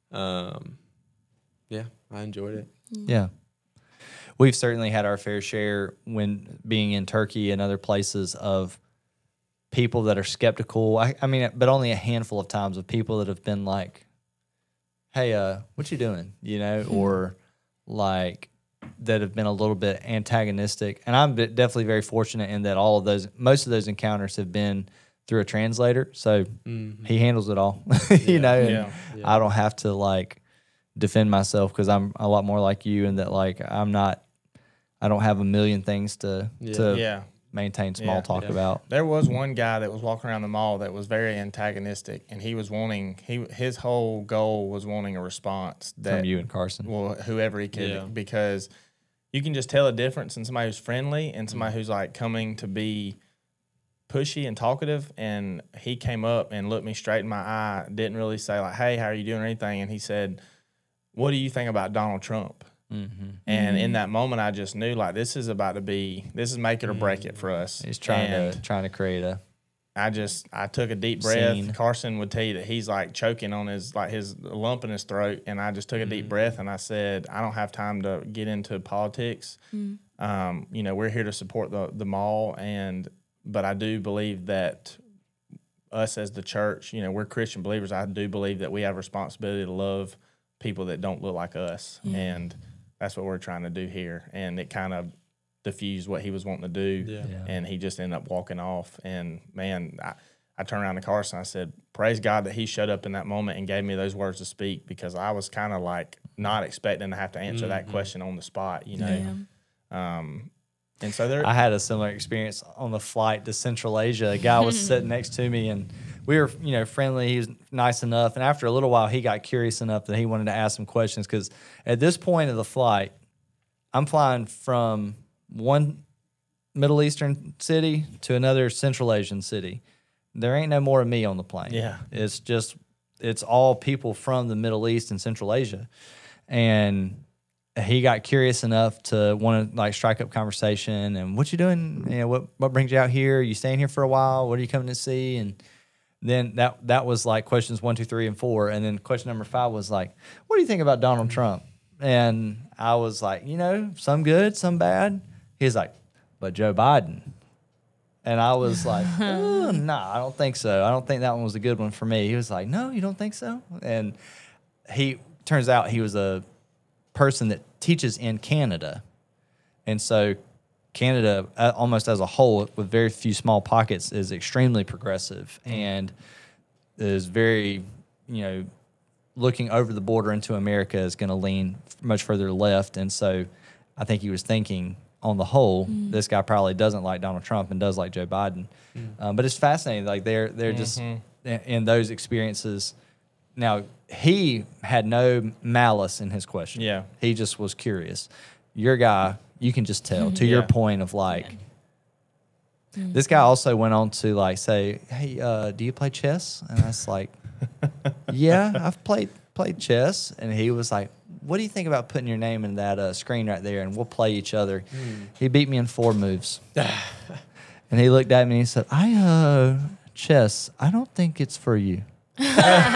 um, yeah, I enjoyed it. Yeah. We've certainly had our fair share when being in Turkey and other places of people that are skeptical. I, I mean, but only a handful of times of people that have been like, "Hey, uh, what you doing?" You know, or like that have been a little bit antagonistic. And I'm definitely very fortunate in that all of those, most of those encounters have been through a translator. So mm-hmm. he handles it all, you yeah, know. And yeah, yeah. I don't have to like defend myself because I'm a lot more like you, and that like I'm not. I don't have a million things to yeah. to yeah. maintain small yeah. talk yeah. about. There was one guy that was walking around the mall that was very antagonistic, and he was wanting he his whole goal was wanting a response that, from you and Carson. Well, whoever he could, yeah. because you can just tell a difference in somebody who's friendly and somebody who's like coming to be pushy and talkative. And he came up and looked me straight in my eye, didn't really say like, "Hey, how are you doing?" or anything, and he said, "What do you think about Donald Trump?" Mm-hmm. And mm-hmm. in that moment, I just knew like this is about to be, this is make it or break it for us. He's trying and to trying to create a. I just I took a deep breath. Scene. Carson would tell you that he's like choking on his like his lump in his throat, and I just took a deep mm-hmm. breath and I said, I don't have time to get into politics. Mm-hmm. Um, you know, we're here to support the the mall, and but I do believe that us as the church, you know, we're Christian believers. I do believe that we have a responsibility to love people that don't look like us, yeah. and that's what we're trying to do here. And it kind of diffused what he was wanting to do, yeah. Yeah. and he just ended up walking off. And, man, I, I turned around to Carson. I said, praise God that he showed up in that moment and gave me those words to speak, because I was kind of like not expecting to have to answer mm-hmm. that question on the spot, you know. Yeah. Um, And so there, I had a similar experience on the flight to Central Asia. A guy was sitting next to me, and we were, you know, friendly. He was nice enough, and after a little while, he got curious enough that he wanted to ask some questions. Because at this point of the flight, I'm flying from one Middle Eastern city to another Central Asian city. There ain't no more of me on the plane. Yeah. It's just, it's all people from the Middle East and Central Asia. And he got curious enough to want to like strike up conversation and what you doing? You know, what, what brings you out here? Are you staying here for a while? What are you coming to see? And then that, that was like questions one, two, three, and four. And then question number five was like, what do you think about Donald Trump? And I was like, you know, some good, some bad. He's like, but Joe Biden. And I was like, oh, nah, I don't think so. I don't think that one was a good one for me. He was like, no, you don't think so? And he turns out he was a person that teaches in Canada. And so Canada, uh, almost as a whole, with very few small pockets, is extremely progressive and is very, you know, looking over the border into America is going to lean much further left. And so I think he was thinking, on the whole, mm. this guy probably doesn't like Donald Trump and does like Joe Biden. Mm. Um, but it's fascinating. Like they're they're mm-hmm. just in, in those experiences. Now he had no malice in his question. Yeah, he just was curious. Your guy, you can just tell. To yeah. your point of like, yeah. mm. this guy also went on to like say, "Hey, uh, do you play chess?" And I was like, "Yeah, I've played played chess." And he was like, what do you think about putting your name in that uh, screen right there and we'll play each other? Mm. He beat me in four moves. And he looked at me and he said, I, uh, chess, I don't think it's for you. And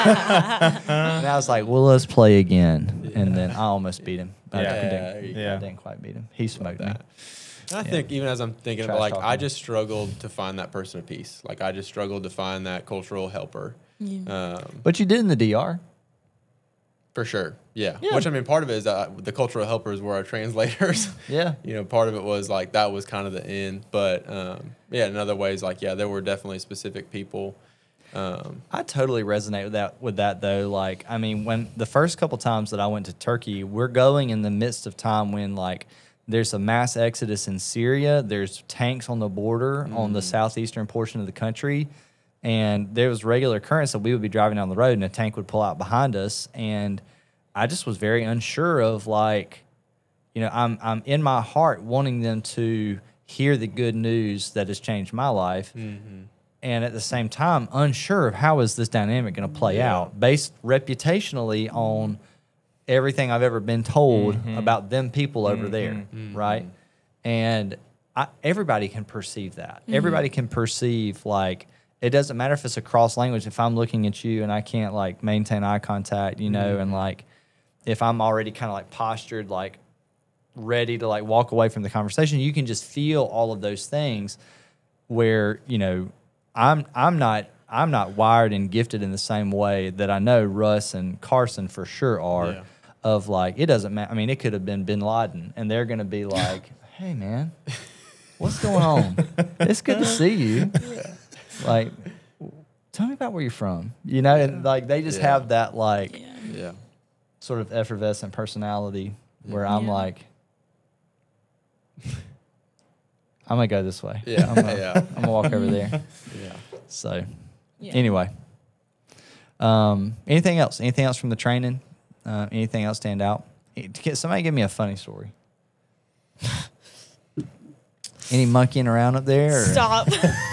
I was like, well, let's play again. Yeah. And then I almost beat him. I, yeah. I, didn't, yeah. I didn't quite beat him. He smoked me. I yeah. think even as I'm thinking Trash about, like, talking. I just struggled to find that person of peace. Like, I just struggled to find that cultural helper. Yeah. Um, but you did in the D R. For sure, yeah. yeah. Which, I mean, part of it is that the cultural helpers were our translators. Yeah. You know, part of it was, like, that was kind of the end. But, um, yeah, in other ways, like, yeah, there were definitely specific people. Um, I totally resonate with that, with that, though. Like, I mean, when the first couple times that I went to Turkey, we're going in the midst of time when, like, there's a mass exodus in Syria. There's tanks on the border mm. on the southeastern portion of the country. And there was regular occurrence that we would be driving down the road and a tank would pull out behind us. And I just was very unsure of, like, you know, I'm I'm in my heart wanting them to hear the good news that has changed my life. Mm-hmm. And at the same time, unsure of how is this dynamic going to play yeah. out based reputationally on everything I've ever been told mm-hmm. about them people over mm-hmm. there, mm-hmm. right? And I, everybody can perceive that. Mm-hmm. Everybody can perceive, like, it doesn't matter if it's a cross language. If I'm looking at you and I can't, like, maintain eye contact, you know, mm-hmm. and, like, if I'm already kind of, like, postured, like, ready to, like, walk away from the conversation, you can just feel all of those things where, you know, I'm I'm not I'm not wired and gifted in the same way that I know Russ and Carson for sure are. Yeah. Of, like, it doesn't matter. I mean, it could have been Bin Laden, and they're going to be like, "Hey, man, what's going on? It's good to see you." Yeah. Like, tell me about where you're from, you know, and like they just yeah. have that, like, yeah. yeah, sort of effervescent personality where yeah. I'm yeah. like, I'm gonna go this way. Yeah, I'm gonna, yeah. I'm gonna walk over there. Yeah. So, yeah. anyway, um, anything else? Anything else from the training? Uh, anything else stand out? Somebody give me a funny story. Any monkeying around up there? Or? Stop.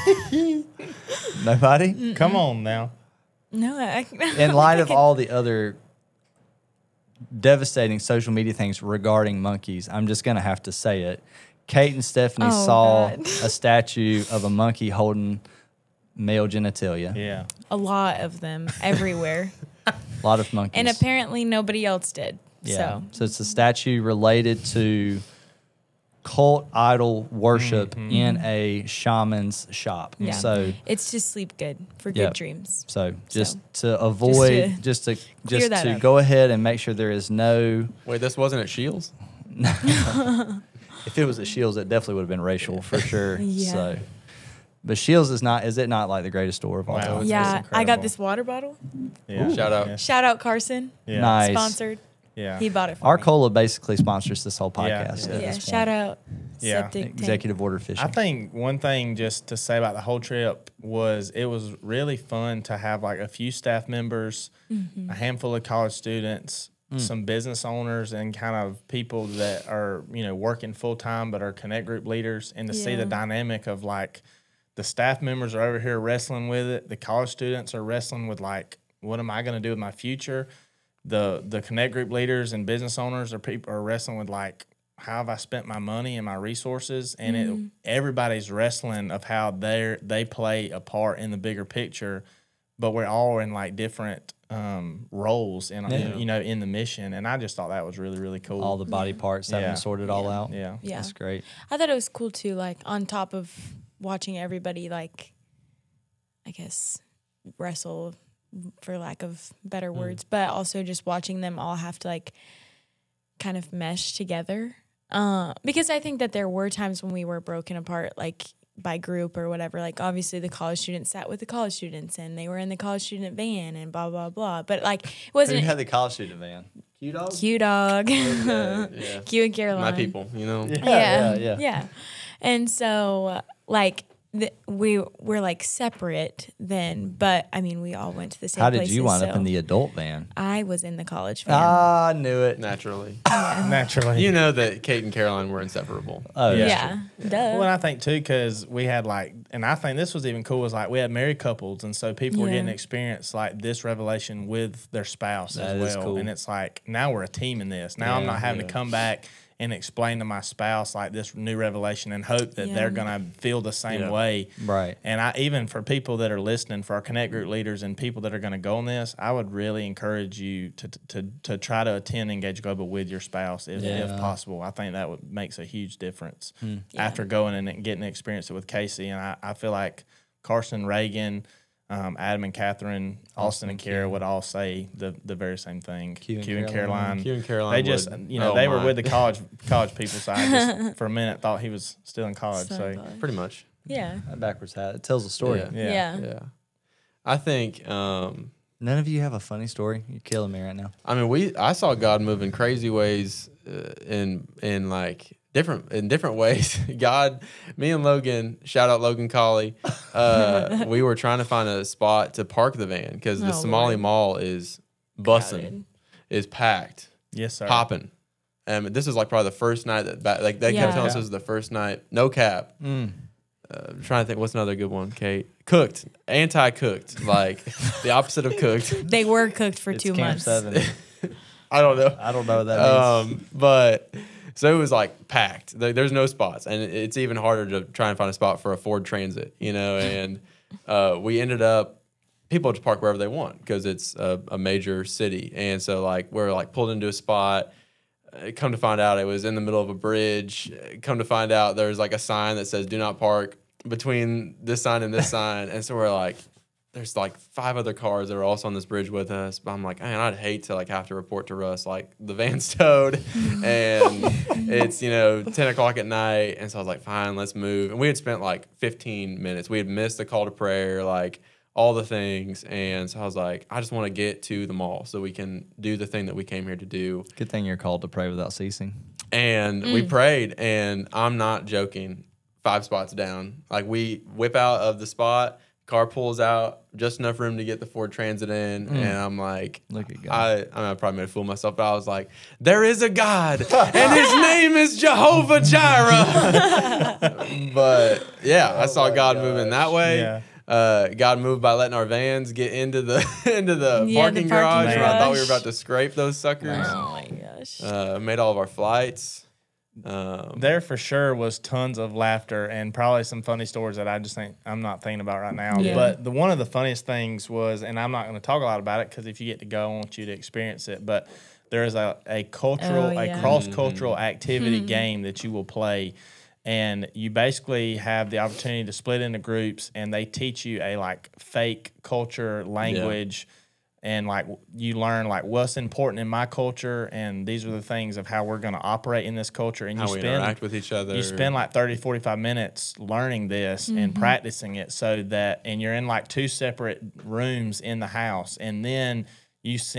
Nobody? Mm-mm. Come on now. No, I, I In light of all the other devastating social media things regarding monkeys, I'm just going to have to say it. Kate and Stephanie oh, saw God. a statue of a monkey holding male genitalia. Yeah. A lot of them everywhere. A lot of monkeys. And apparently nobody else did. Yeah. So, so it's a statue related to cult idol worship mm-hmm. in a shaman's shop. Yeah. So it's to sleep good for good yep. dreams. So just so. to avoid, just to just to, just to go ahead and make sure there is no. Wait, this wasn't at Shields? If it was at Shields, it definitely would have been racial for sure. Yeah. So, but Shields is not. Is it not like the greatest store of all Wow. time? Yeah, I got this water bottle. Yeah. Shout out. Yeah. Shout out Carson. Yeah. Nice. Sponsored. Yeah. He bought it for Our me. cola basically sponsors this whole Yeah. podcast. Yeah. at Yeah, this point. shout out Yeah. Septic Tank. Executive order fishing. I think one thing just to say about the whole trip was it was really fun to have like a few staff members, Mm-hmm. a handful of college students, some business owners, and kind of people that are, you know, working full time but are connect group leaders, and to see the Yeah. dynamic of like the staff members are over here wrestling with it, the college students are wrestling with like, what am I going to do with my future? The the connect group leaders and business owners are people are wrestling with like, how have I spent my money and my resources? And it, everybody's wrestling of how they they play a part in the bigger picture, but we're all in like different um, roles in Yeah. you know in the mission. And I just thought that was really really cool. all the body parts having Yeah. sorted all Yeah. out. yeah, Yeah. That's great. I thought it was cool too, like on top of watching everybody like I guess wrestle for lack of better words, but also just watching them all have to like kind of mesh together. Uh, because I think that there were times when we were broken apart, like by group or whatever. Like obviously the college students sat with the college students and they were in the college student van and blah blah blah. But like it Who wasn't had the college student van? Q Dog? Q Dog, yeah. Q and Caroline, My people, you know. Yeah, yeah, yeah, yeah. And so, uh, like, the, we were like separate then, but I mean, we all went to the same. How did places, you wind up so in the adult van? I was in the college van. Ah, I knew it. Naturally. naturally. You know that Kate and Caroline were inseparable. Oh, Yeah. yeah, duh. Well, and I think too, because we had like, and I think this was even cool, was like we had married couples, and so people were Yeah. getting to experience like this revelation with their spouse That as is well. cool. And it's like now we're a team in this. Now I'm Yeah, not having yeah. to come back and explain to my spouse like this new revelation and hope that they're Yeah. gonna feel the same Yeah. way. Right. And I even for people that are listening, for our Connect Group leaders and people that are going to go on this, I would really encourage you to to to try to attend Engage Global with your spouse if, Yeah. if possible. I think that would makes a huge difference Yeah. after going and getting to experience it with Casey. And I, I feel like Carson, Reagan, um, Adam and Catherine, Austin, and Kara would all say the the very same thing. Q and and Caroline. Caroline. Q and Caroline They just, would- you know, oh they were my. with the college college people, so I just for a minute thought he was still in college. So So, glad. Pretty much. yeah. That backwards hat. It tells a story. Yeah. yeah. Yeah. Yeah. I think um, None of you have a funny story. You're killing me right now. I mean, we I saw God move in crazy ways, uh, in in like different in different ways. God, me and Logan, shout out Logan Colley. Uh, we were trying to find a spot to park the van because the Oh, Somali Lord. Mall is bussing, Crowded. is packed, Yes, sir. popping. Um, this is like probably the first night that ba- like they Yeah. kept telling us this was the first night, no cap. Mm. Uh, I'm trying to think, what's another good one? Kate, cooked, anti-cooked, like the opposite of cooked. They were cooked for It's two Camp months. Seven. I don't know. I don't know what that means. Um, but so it was like packed. There- There's no spots, and it's even harder to try and find a spot for a Ford Transit, you know. And uh, we ended up people just park wherever they want because it's a, a major city, and so like we're like pulled into a spot. Uh, come to find out, it was in the middle of a bridge. Uh, Come to find out, there's like a sign that says "Do not park" between this sign and this sign, and so we're like. There's like five other cars that are also on this bridge with us. But I'm like, man, I'd hate to like have to report to Russ like the van's towed, and it's you know ten o'clock at night. And so I was like, fine, let's move. And we had spent like fifteen minutes. We had missed the call to prayer, like all the things. And so I was like, I just want to get to the mall so we can do the thing that we came here to do. Good thing you're called to pray without ceasing. And we prayed, and I'm not joking. Five spots down, like we whip out of the spot. Car pulls out, just enough room to get the Ford Transit in, and I'm like, Look at God. I, I, mean, I probably made a fool of myself, but I was like, there is a God, and His name is Jehovah Jireh. But yeah, I saw God moving that way. Yeah. Uh, God moved by letting our vans get into the into the Yeah, parking the parking garage when I thought we were garage. about to scrape those suckers. Oh my gosh. Uh, made all of our flights. Um, There for sure was tons of laughter and probably some funny stories that I just think I'm not thinking about right now. Yeah. But the one of the funniest things was, and I'm not going to talk a lot about it because if you get to go, I want you to experience it. But there is a, a cultural, Oh, yeah. a cross cultural activity game that you will play. And you basically have the opportunity to split into groups, and they teach you a like fake culture language. And like you learn like what's important in my culture, and these are the things of how we're going to operate in this culture. And how you we spend interact with each other. you spend like thirty, forty-five minutes learning this and practicing it so that, and you're in like two separate rooms in the house. And then you send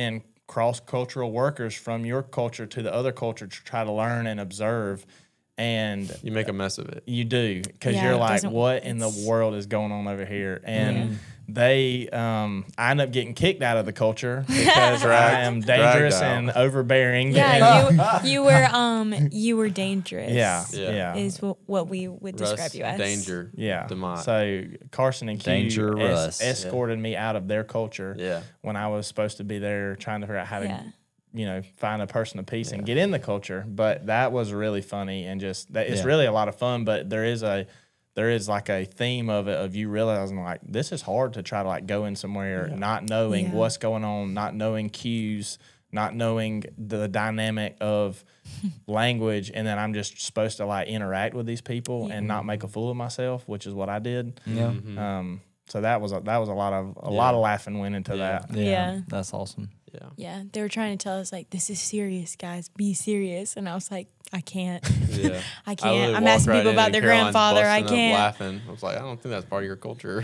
cross cultural workers from your culture to the other culture to try to learn and observe. And You make a mess of it. you do, because Yeah, you're it like, doesn't- what in the it's- world is going on over here? And they, um, I end up getting kicked out of the culture because I Dragged- am dragged dangerous out. and overbearing. Yeah, you you were um you were dangerous. yeah, Yeah. yeah, is what, what we would describe Russ, you as. danger. yeah. Demont. So Carson and Q Danger es- Russ. escorted me out of their culture Yeah. when I was supposed to be there trying to figure out how Yeah. to, you know, find a person of peace and get in the culture. But that was really funny and just that it's Yeah. really a lot of fun. But there is a there is like a theme of it of you realizing like this is hard to try to like go in somewhere not knowing Yeah. what's going on, not knowing cues, not knowing the dynamic of language, and then I'm just supposed to like interact with these people and not make a fool of myself, which is what I did. Yeah. Um, so that was a, that was a lot of a lot of laughing went into Yeah. that. Yeah. Yeah. That's awesome. Yeah. Yeah, they were trying to tell us like this is serious, guys. Be serious, and I was like, I can't. Yeah. I I can't. literally I'm walked asking right people in about and their Caroline's grandfather. I busting up can't. laughing. I was like, I don't think that's part of your culture.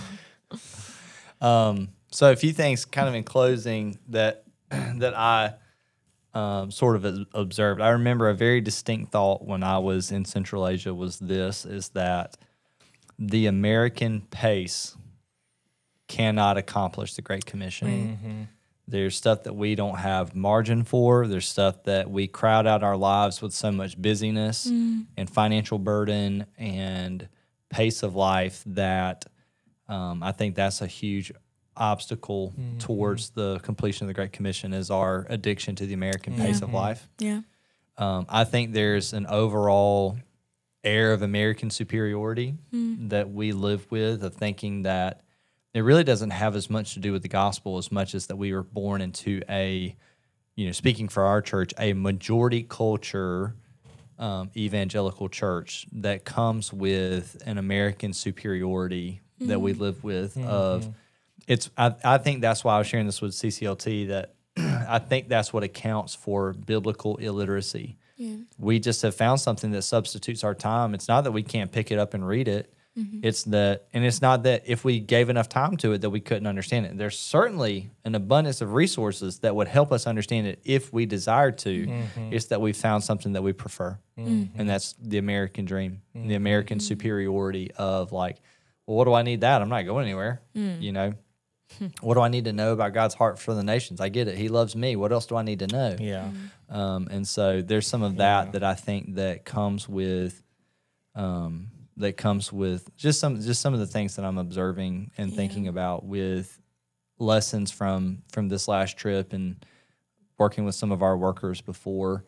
Um, so a few things kind of in closing that that I um, sort of observed. I remember a very distinct thought when I was in Central Asia was this, is that the American pace cannot accomplish the Great Commission. There's stuff that we don't have margin for. There's stuff that we crowd out our lives with so much busyness and financial burden and pace of life that um, I think that's a huge obstacle towards the completion of the Great Commission is our addiction to the American pace of life. Yeah. Um, I think there's an overall air of American superiority that we live with, of thinking that it really doesn't have as much to do with the gospel as much as that we were born into a, you know, speaking for our church, a majority culture um, evangelical church that comes with an American superiority that we live with. Of it's, I, I think that's why I was sharing this with C C L T, that I think that's what accounts for biblical illiteracy. Yeah. We just have found something that substitutes our time. It's not that we can't pick it up and read it. It's that, and it's not that if we gave enough time to it that we couldn't understand it. There's certainly an abundance of resources that would help us understand it if we desired to. It's that we found something that we prefer, and that's the American dream, the American superiority of like, well, what do I need that? I'm not going anywhere. You know, what do I need to know about God's heart for the nations? I get it. He loves me. What else do I need to know? Yeah. Um, and so there's some of that that I think that comes with, um, that comes with just some just some of the things that I'm observing and thinking about with lessons from from this last trip and working with some of our workers before.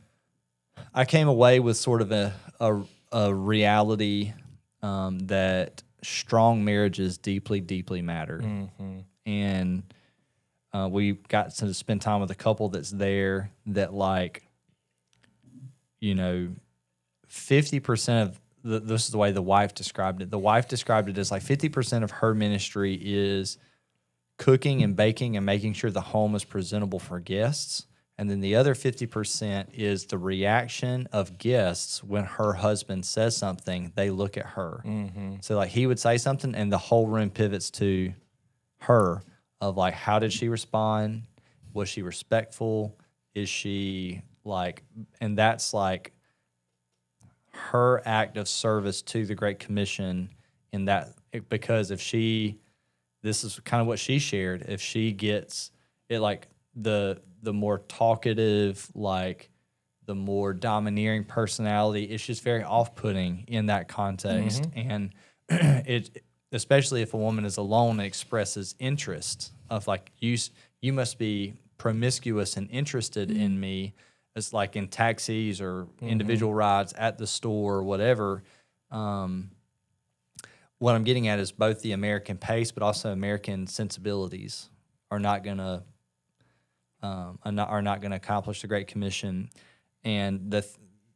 I came away with sort of a a, a reality um, that strong marriages deeply deeply matter, and uh, we got to spend time with a couple that's there that like, you know, fifty percent of the, this is the way the wife described it. The wife described it as like fifty percent of her ministry is cooking and baking and making sure the home is presentable for guests. And then the other fifty percent is the reaction of guests when her husband says something, they look at her. So like he would say something and the whole room pivots to her of like, how did she respond? Was she respectful? Is she like, and that's like her act of service to the Great Commission in that, because if she, this is kind of what she shared, if she gets it, like the, the more talkative, like the more domineering personality, it's just very off-putting in that context. And it, especially if a woman is alone and expresses interest of like, you, you must be promiscuous and interested in me. It's like in taxis or individual rides at the store or whatever. Um, what I'm getting at is both the American pace, but also American sensibilities are not going to um, are not, are not going to accomplish the Great Commission, and the,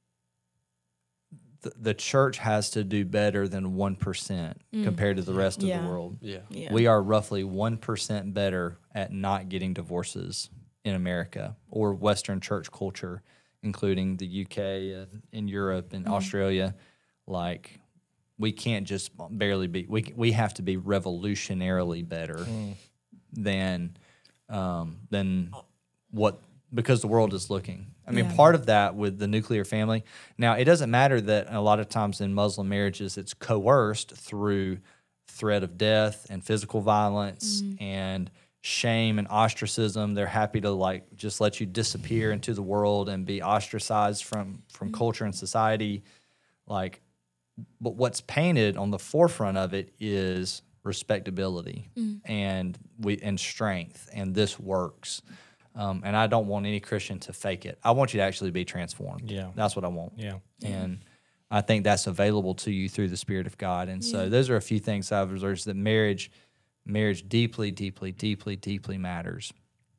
the the church has to do better than one percent compared to the rest Yeah. of the world. Yeah. Yeah. We are roughly one percent better at not getting divorces in America or Western church culture, including the U K and in Europe and Australia. Like, we can't just barely be, we, we have to be revolutionarily better than, um, than what because the world is looking. I mean, Yeah. part of that with the nuclear family. Now, it doesn't matter that a lot of times in Muslim marriages, it's coerced through threat of death and physical violence and shame and ostracism. They're happy to like just let you disappear into the world and be ostracized from from culture and society. Like, but what's painted on the forefront of it is respectability and we and strength, and this works. Um, and I don't want any Christian to fake it. I want you to actually be transformed. Yeah. That's what I want. Yeah. And I think that's available to you through the Spirit of God. And so those are a few things I've observed, that marriage, marriage deeply, deeply, deeply, deeply matters.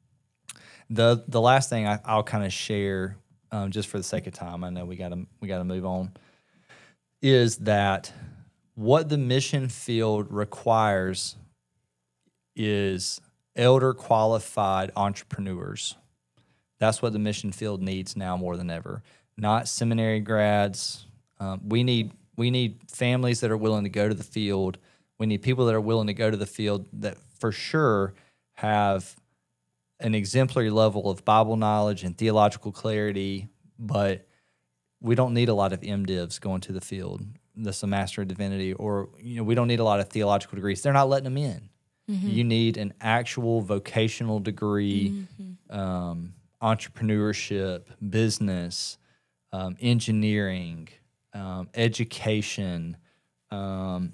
The the last thing I, I'll kind of share, um, just for the sake of time, I know we got to we got to move on, is that what the mission field requires is elder qualified entrepreneurs. That's what the mission field needs now more than ever. Not seminary grads. Um, we need we need families that are willing to go to the field. We need people that are willing to go to the field that for sure have an exemplary level of Bible knowledge and theological clarity, but we don't need a lot of MDivs going to the field. That's a Master of Divinity, or you know, we don't need a lot of theological degrees. They're not letting them in. You need an actual vocational degree, um, entrepreneurship, business, um, engineering, um, education, um,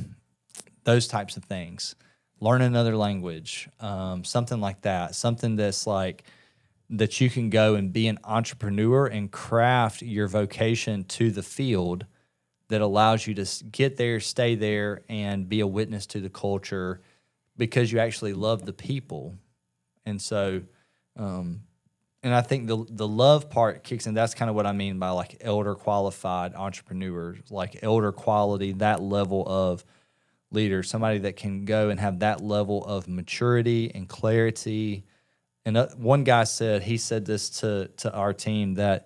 those types of things. Learn another language, um, something like that. Something that's like that you can go and be an entrepreneur and craft your vocation to the field that allows you to s- get there, stay there, and be a witness to the culture, because you actually love the people. And so, um, and I think the the love part kicks in. That's kind of what I mean by like elder qualified entrepreneurs, like elder quality, that level of leader, somebody that can go and have that level of maturity and clarity. And uh, one guy said, he said this to to our team, that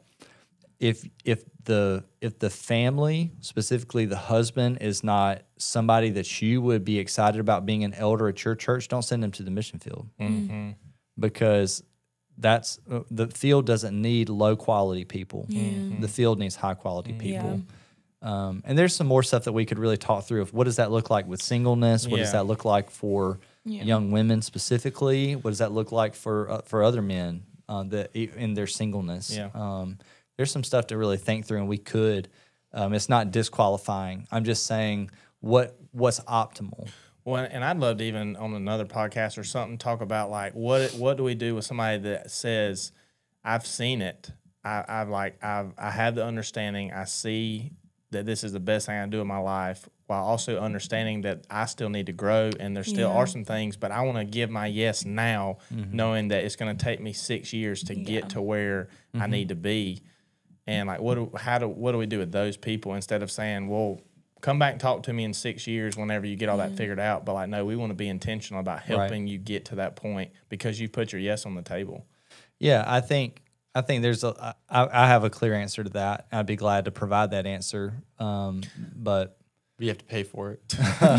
if if the if the family, specifically the husband, is not somebody that you would be excited about being an elder at your church, don't send them to the mission field. Mm-hmm. Because that's uh, the field doesn't need low quality people. The field needs high quality people. Um, and there's some more stuff that we could really talk through of what does that look like with singleness? What does Yeah. that look like for Yeah. young women specifically? What does that look like for uh, for other men uh, that in their singleness? Yeah. Um, there's some stuff to really think through, and we could. Um, it's not disqualifying. I'm just saying what what's optimal. Well, and I'd love to even on another podcast or something talk about like what what do we do with somebody that says, I've seen it, I, I've like I've I have the understanding, I see that this is the best thing I do in my life, while also understanding that I still need to grow and there still Yeah. are some things, but I want to give my yes now, knowing that it's going to take me six years to get to where I need to be. And like, what do, how do what do we do with those people instead of saying, well, come back and talk to me in six years whenever you get all that figured out. But like, no, we want to be intentional about helping you get to that point because you put your yes on the table. Yeah, I think I think there's a I, I have a clear answer to that. I'd be glad to provide that answer. Um, but You have to pay for it.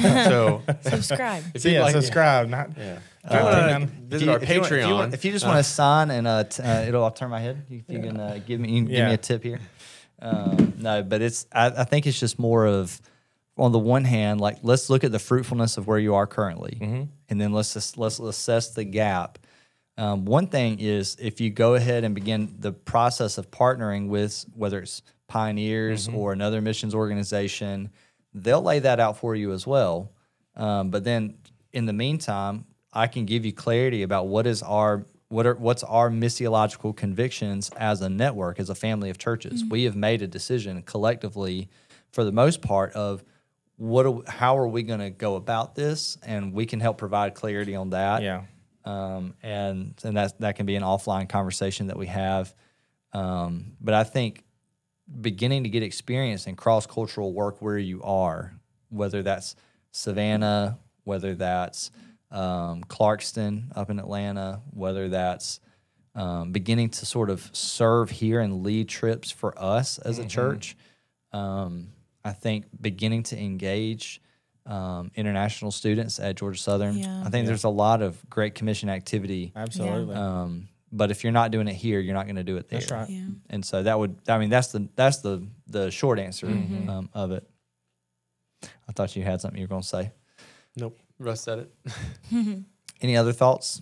So Subscribe. if So you'd yeah, like- subscribe. Not Yeah. Uh, If you wanna um, visit our if you want- Patreon. if you, want- if you just want to sign and uh, t- uh, it'll I'll turn my head. If you can uh, give me you can give me Yeah. a tip here. Um, no, but it's I, I think it's just more of, on the one hand, like let's look at the fruitfulness of where you are currently, and then let's just, let's assess the gap. Um, one thing is if you go ahead and begin the process of partnering with whether it's Pioneers or another missions organization, they'll lay that out for you as well. Um, but then in the meantime, I can give you clarity about what is our what are what's our missiological convictions as a network, as a family of churches. We have made a decision collectively, for the most part, of what are, how are we going to go about this, and we can help provide clarity on that. yeah. Um, and and that that can be an offline conversation that we have. Um, but I think beginning to get experience in cross cultural work where you are, whether that's Savannah, whether that's um, Clarkston up in Atlanta, whether that's um, beginning to sort of serve here and lead trips for us as a church. Um, I think beginning to engage um, international students at Georgia Southern. Yeah. I think there's a lot of great commission activity Absolutely. um, but if you're not doing it here, you're not going to do it there. That's right. Yeah. And so that would, I mean, that's the that's the the short answer um, of it. I thought you had something you were going to say. Nope. Russ said it. Any other thoughts?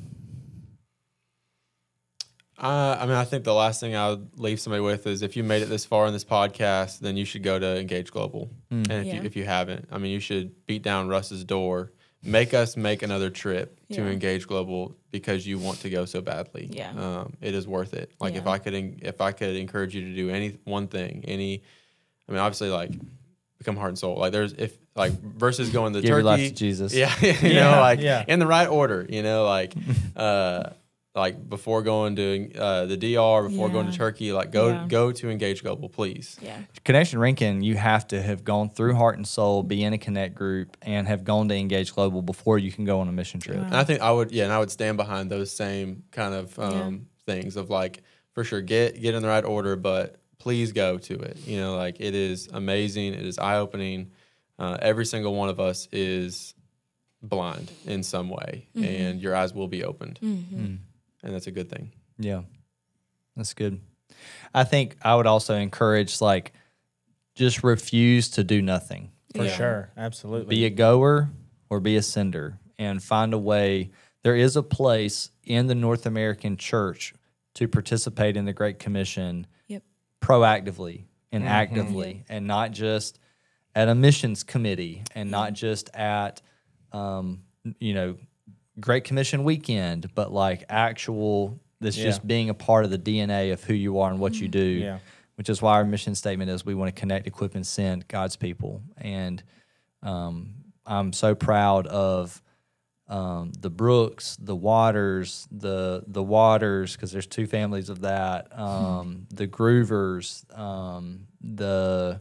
Uh, I mean, I think the last thing I would leave somebody with is if you made it this far in this podcast, then you should go to Engage Global. And if Yeah. you if you haven't, I mean, you should beat down Russ's door, make us make another trip to Yeah. Engage Global because you want to go so badly. Yeah. um, it is worth it. Like if Yeah. I could en- if I could encourage you to do any one thing, any, I mean, obviously like become heart and soul. Like there's if like versus going to Give Turkey, your life to Jesus. Yeah, you Yeah, know, like yeah. in the right order. You know, like uh, like before going to uh, the D R, before going to Yeah. Turkey, like go Yeah. go to Engage Global, please. Yeah. Connection Rincon, you have to have gone through Heart and Soul, be in a Connect group, and have gone to Engage Global before you can go on a mission trip. Wow. And I think I would, yeah, and I would stand behind those same kind of um, things of like, for sure, get get in the right order, but please go to it. You know, like it is amazing. It is eye opening. Uh, every single one of us is blind in some way, and your eyes will be opened, and that's a good thing. Yeah, that's good. I think I would also encourage, like, just refuse to do nothing. For Yeah. sure. Absolutely. Be a goer or be a sender, and find a way. There is a place in the North American church to participate in the Great Commission Yep. proactively and actively, and not just at a missions committee, and not just at, um, you know, Great Commission weekend, but like actual. This Yeah. just being a part of the D N A of who you are and what you do. Yeah. Which is why our mission statement is we want to connect, equip, and send God's people. And um, I'm so proud of um, the Brooks, the Waters, the the Waters, because there's two families of that. Um, the Groovers, um, the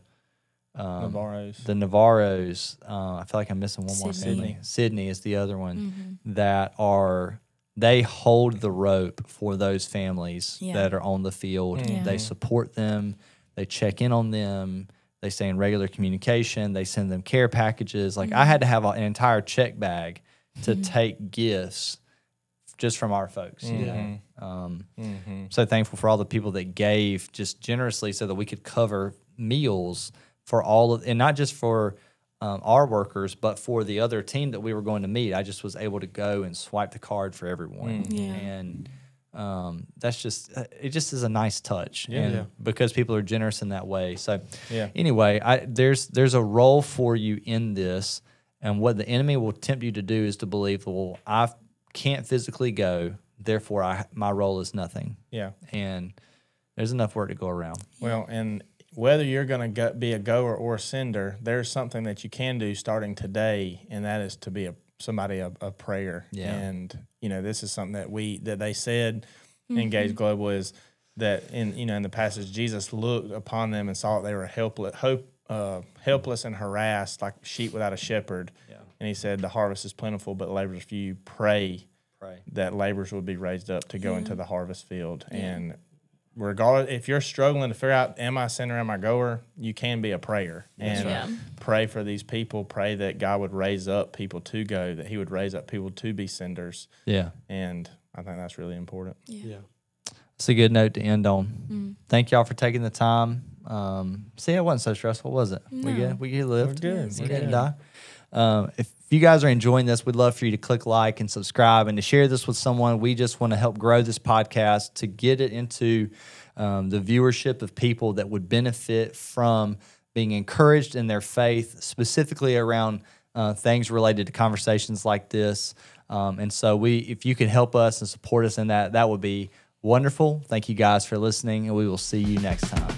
um, Navarro's. the Navarros. Uh, I feel like I'm missing one more Sydney. family. Sydney is the other one that are. They hold the rope for those families Yeah. that are on the field. Yeah. They support them. They check in on them. They stay in regular communication. They send them care packages. Like I had to have an entire check bag to take gifts just from our folks. You know, um, I'm so thankful for all the people that gave just generously so that we could cover meals for all of, and not just for um, our workers, but for the other team that we were going to meet. I just was able to go and swipe the card for everyone, Yeah. and um, that's just uh, it. Just is a nice touch, Yeah. and Yeah. because people are generous in that way. So, Yeah. anyway, I, there's there's a role for you in this, and what the enemy will tempt you to do is to believe, well, I can't physically go, therefore, I my role is nothing, Yeah. and there's enough work to go around. Well, and whether you're going to go, be a goer or a sender, there's something that you can do starting today, and that is to be a somebody of, of prayer. Yeah. And you know, this is something that we that they said, Engage Global is that in you know in the passage Jesus looked upon them and saw that they were helpless, hope, uh, helpless and harassed like sheep without a shepherd. Yeah. And he said, "The harvest is plentiful, but laborers few. Pray Pray. that laborers would be raised up to go into the harvest field." And regardless, if you're struggling to figure out, am I a sinner, am I a goer, you can be a prayer. And right. pray for these people. Pray that God would raise up people to go, that he would raise up people to be senders. Yeah. And I think that's really important. Yeah. It's a good note to end on. Thank y'all for taking the time. Um, see, it wasn't so stressful, was it? We No. good. We good lived. We're good. We We're didn't good. die. Um, if you guys are enjoying this, we'd love for you to click like and subscribe and to share this with someone. We just want to help grow this podcast to get it into um, the viewership of people that would benefit from being encouraged in their faith, specifically around uh, things related to conversations like this. Um, and so, we, if you can help us and support us in that, that would be wonderful. Thank you guys for listening, and we will see you next time.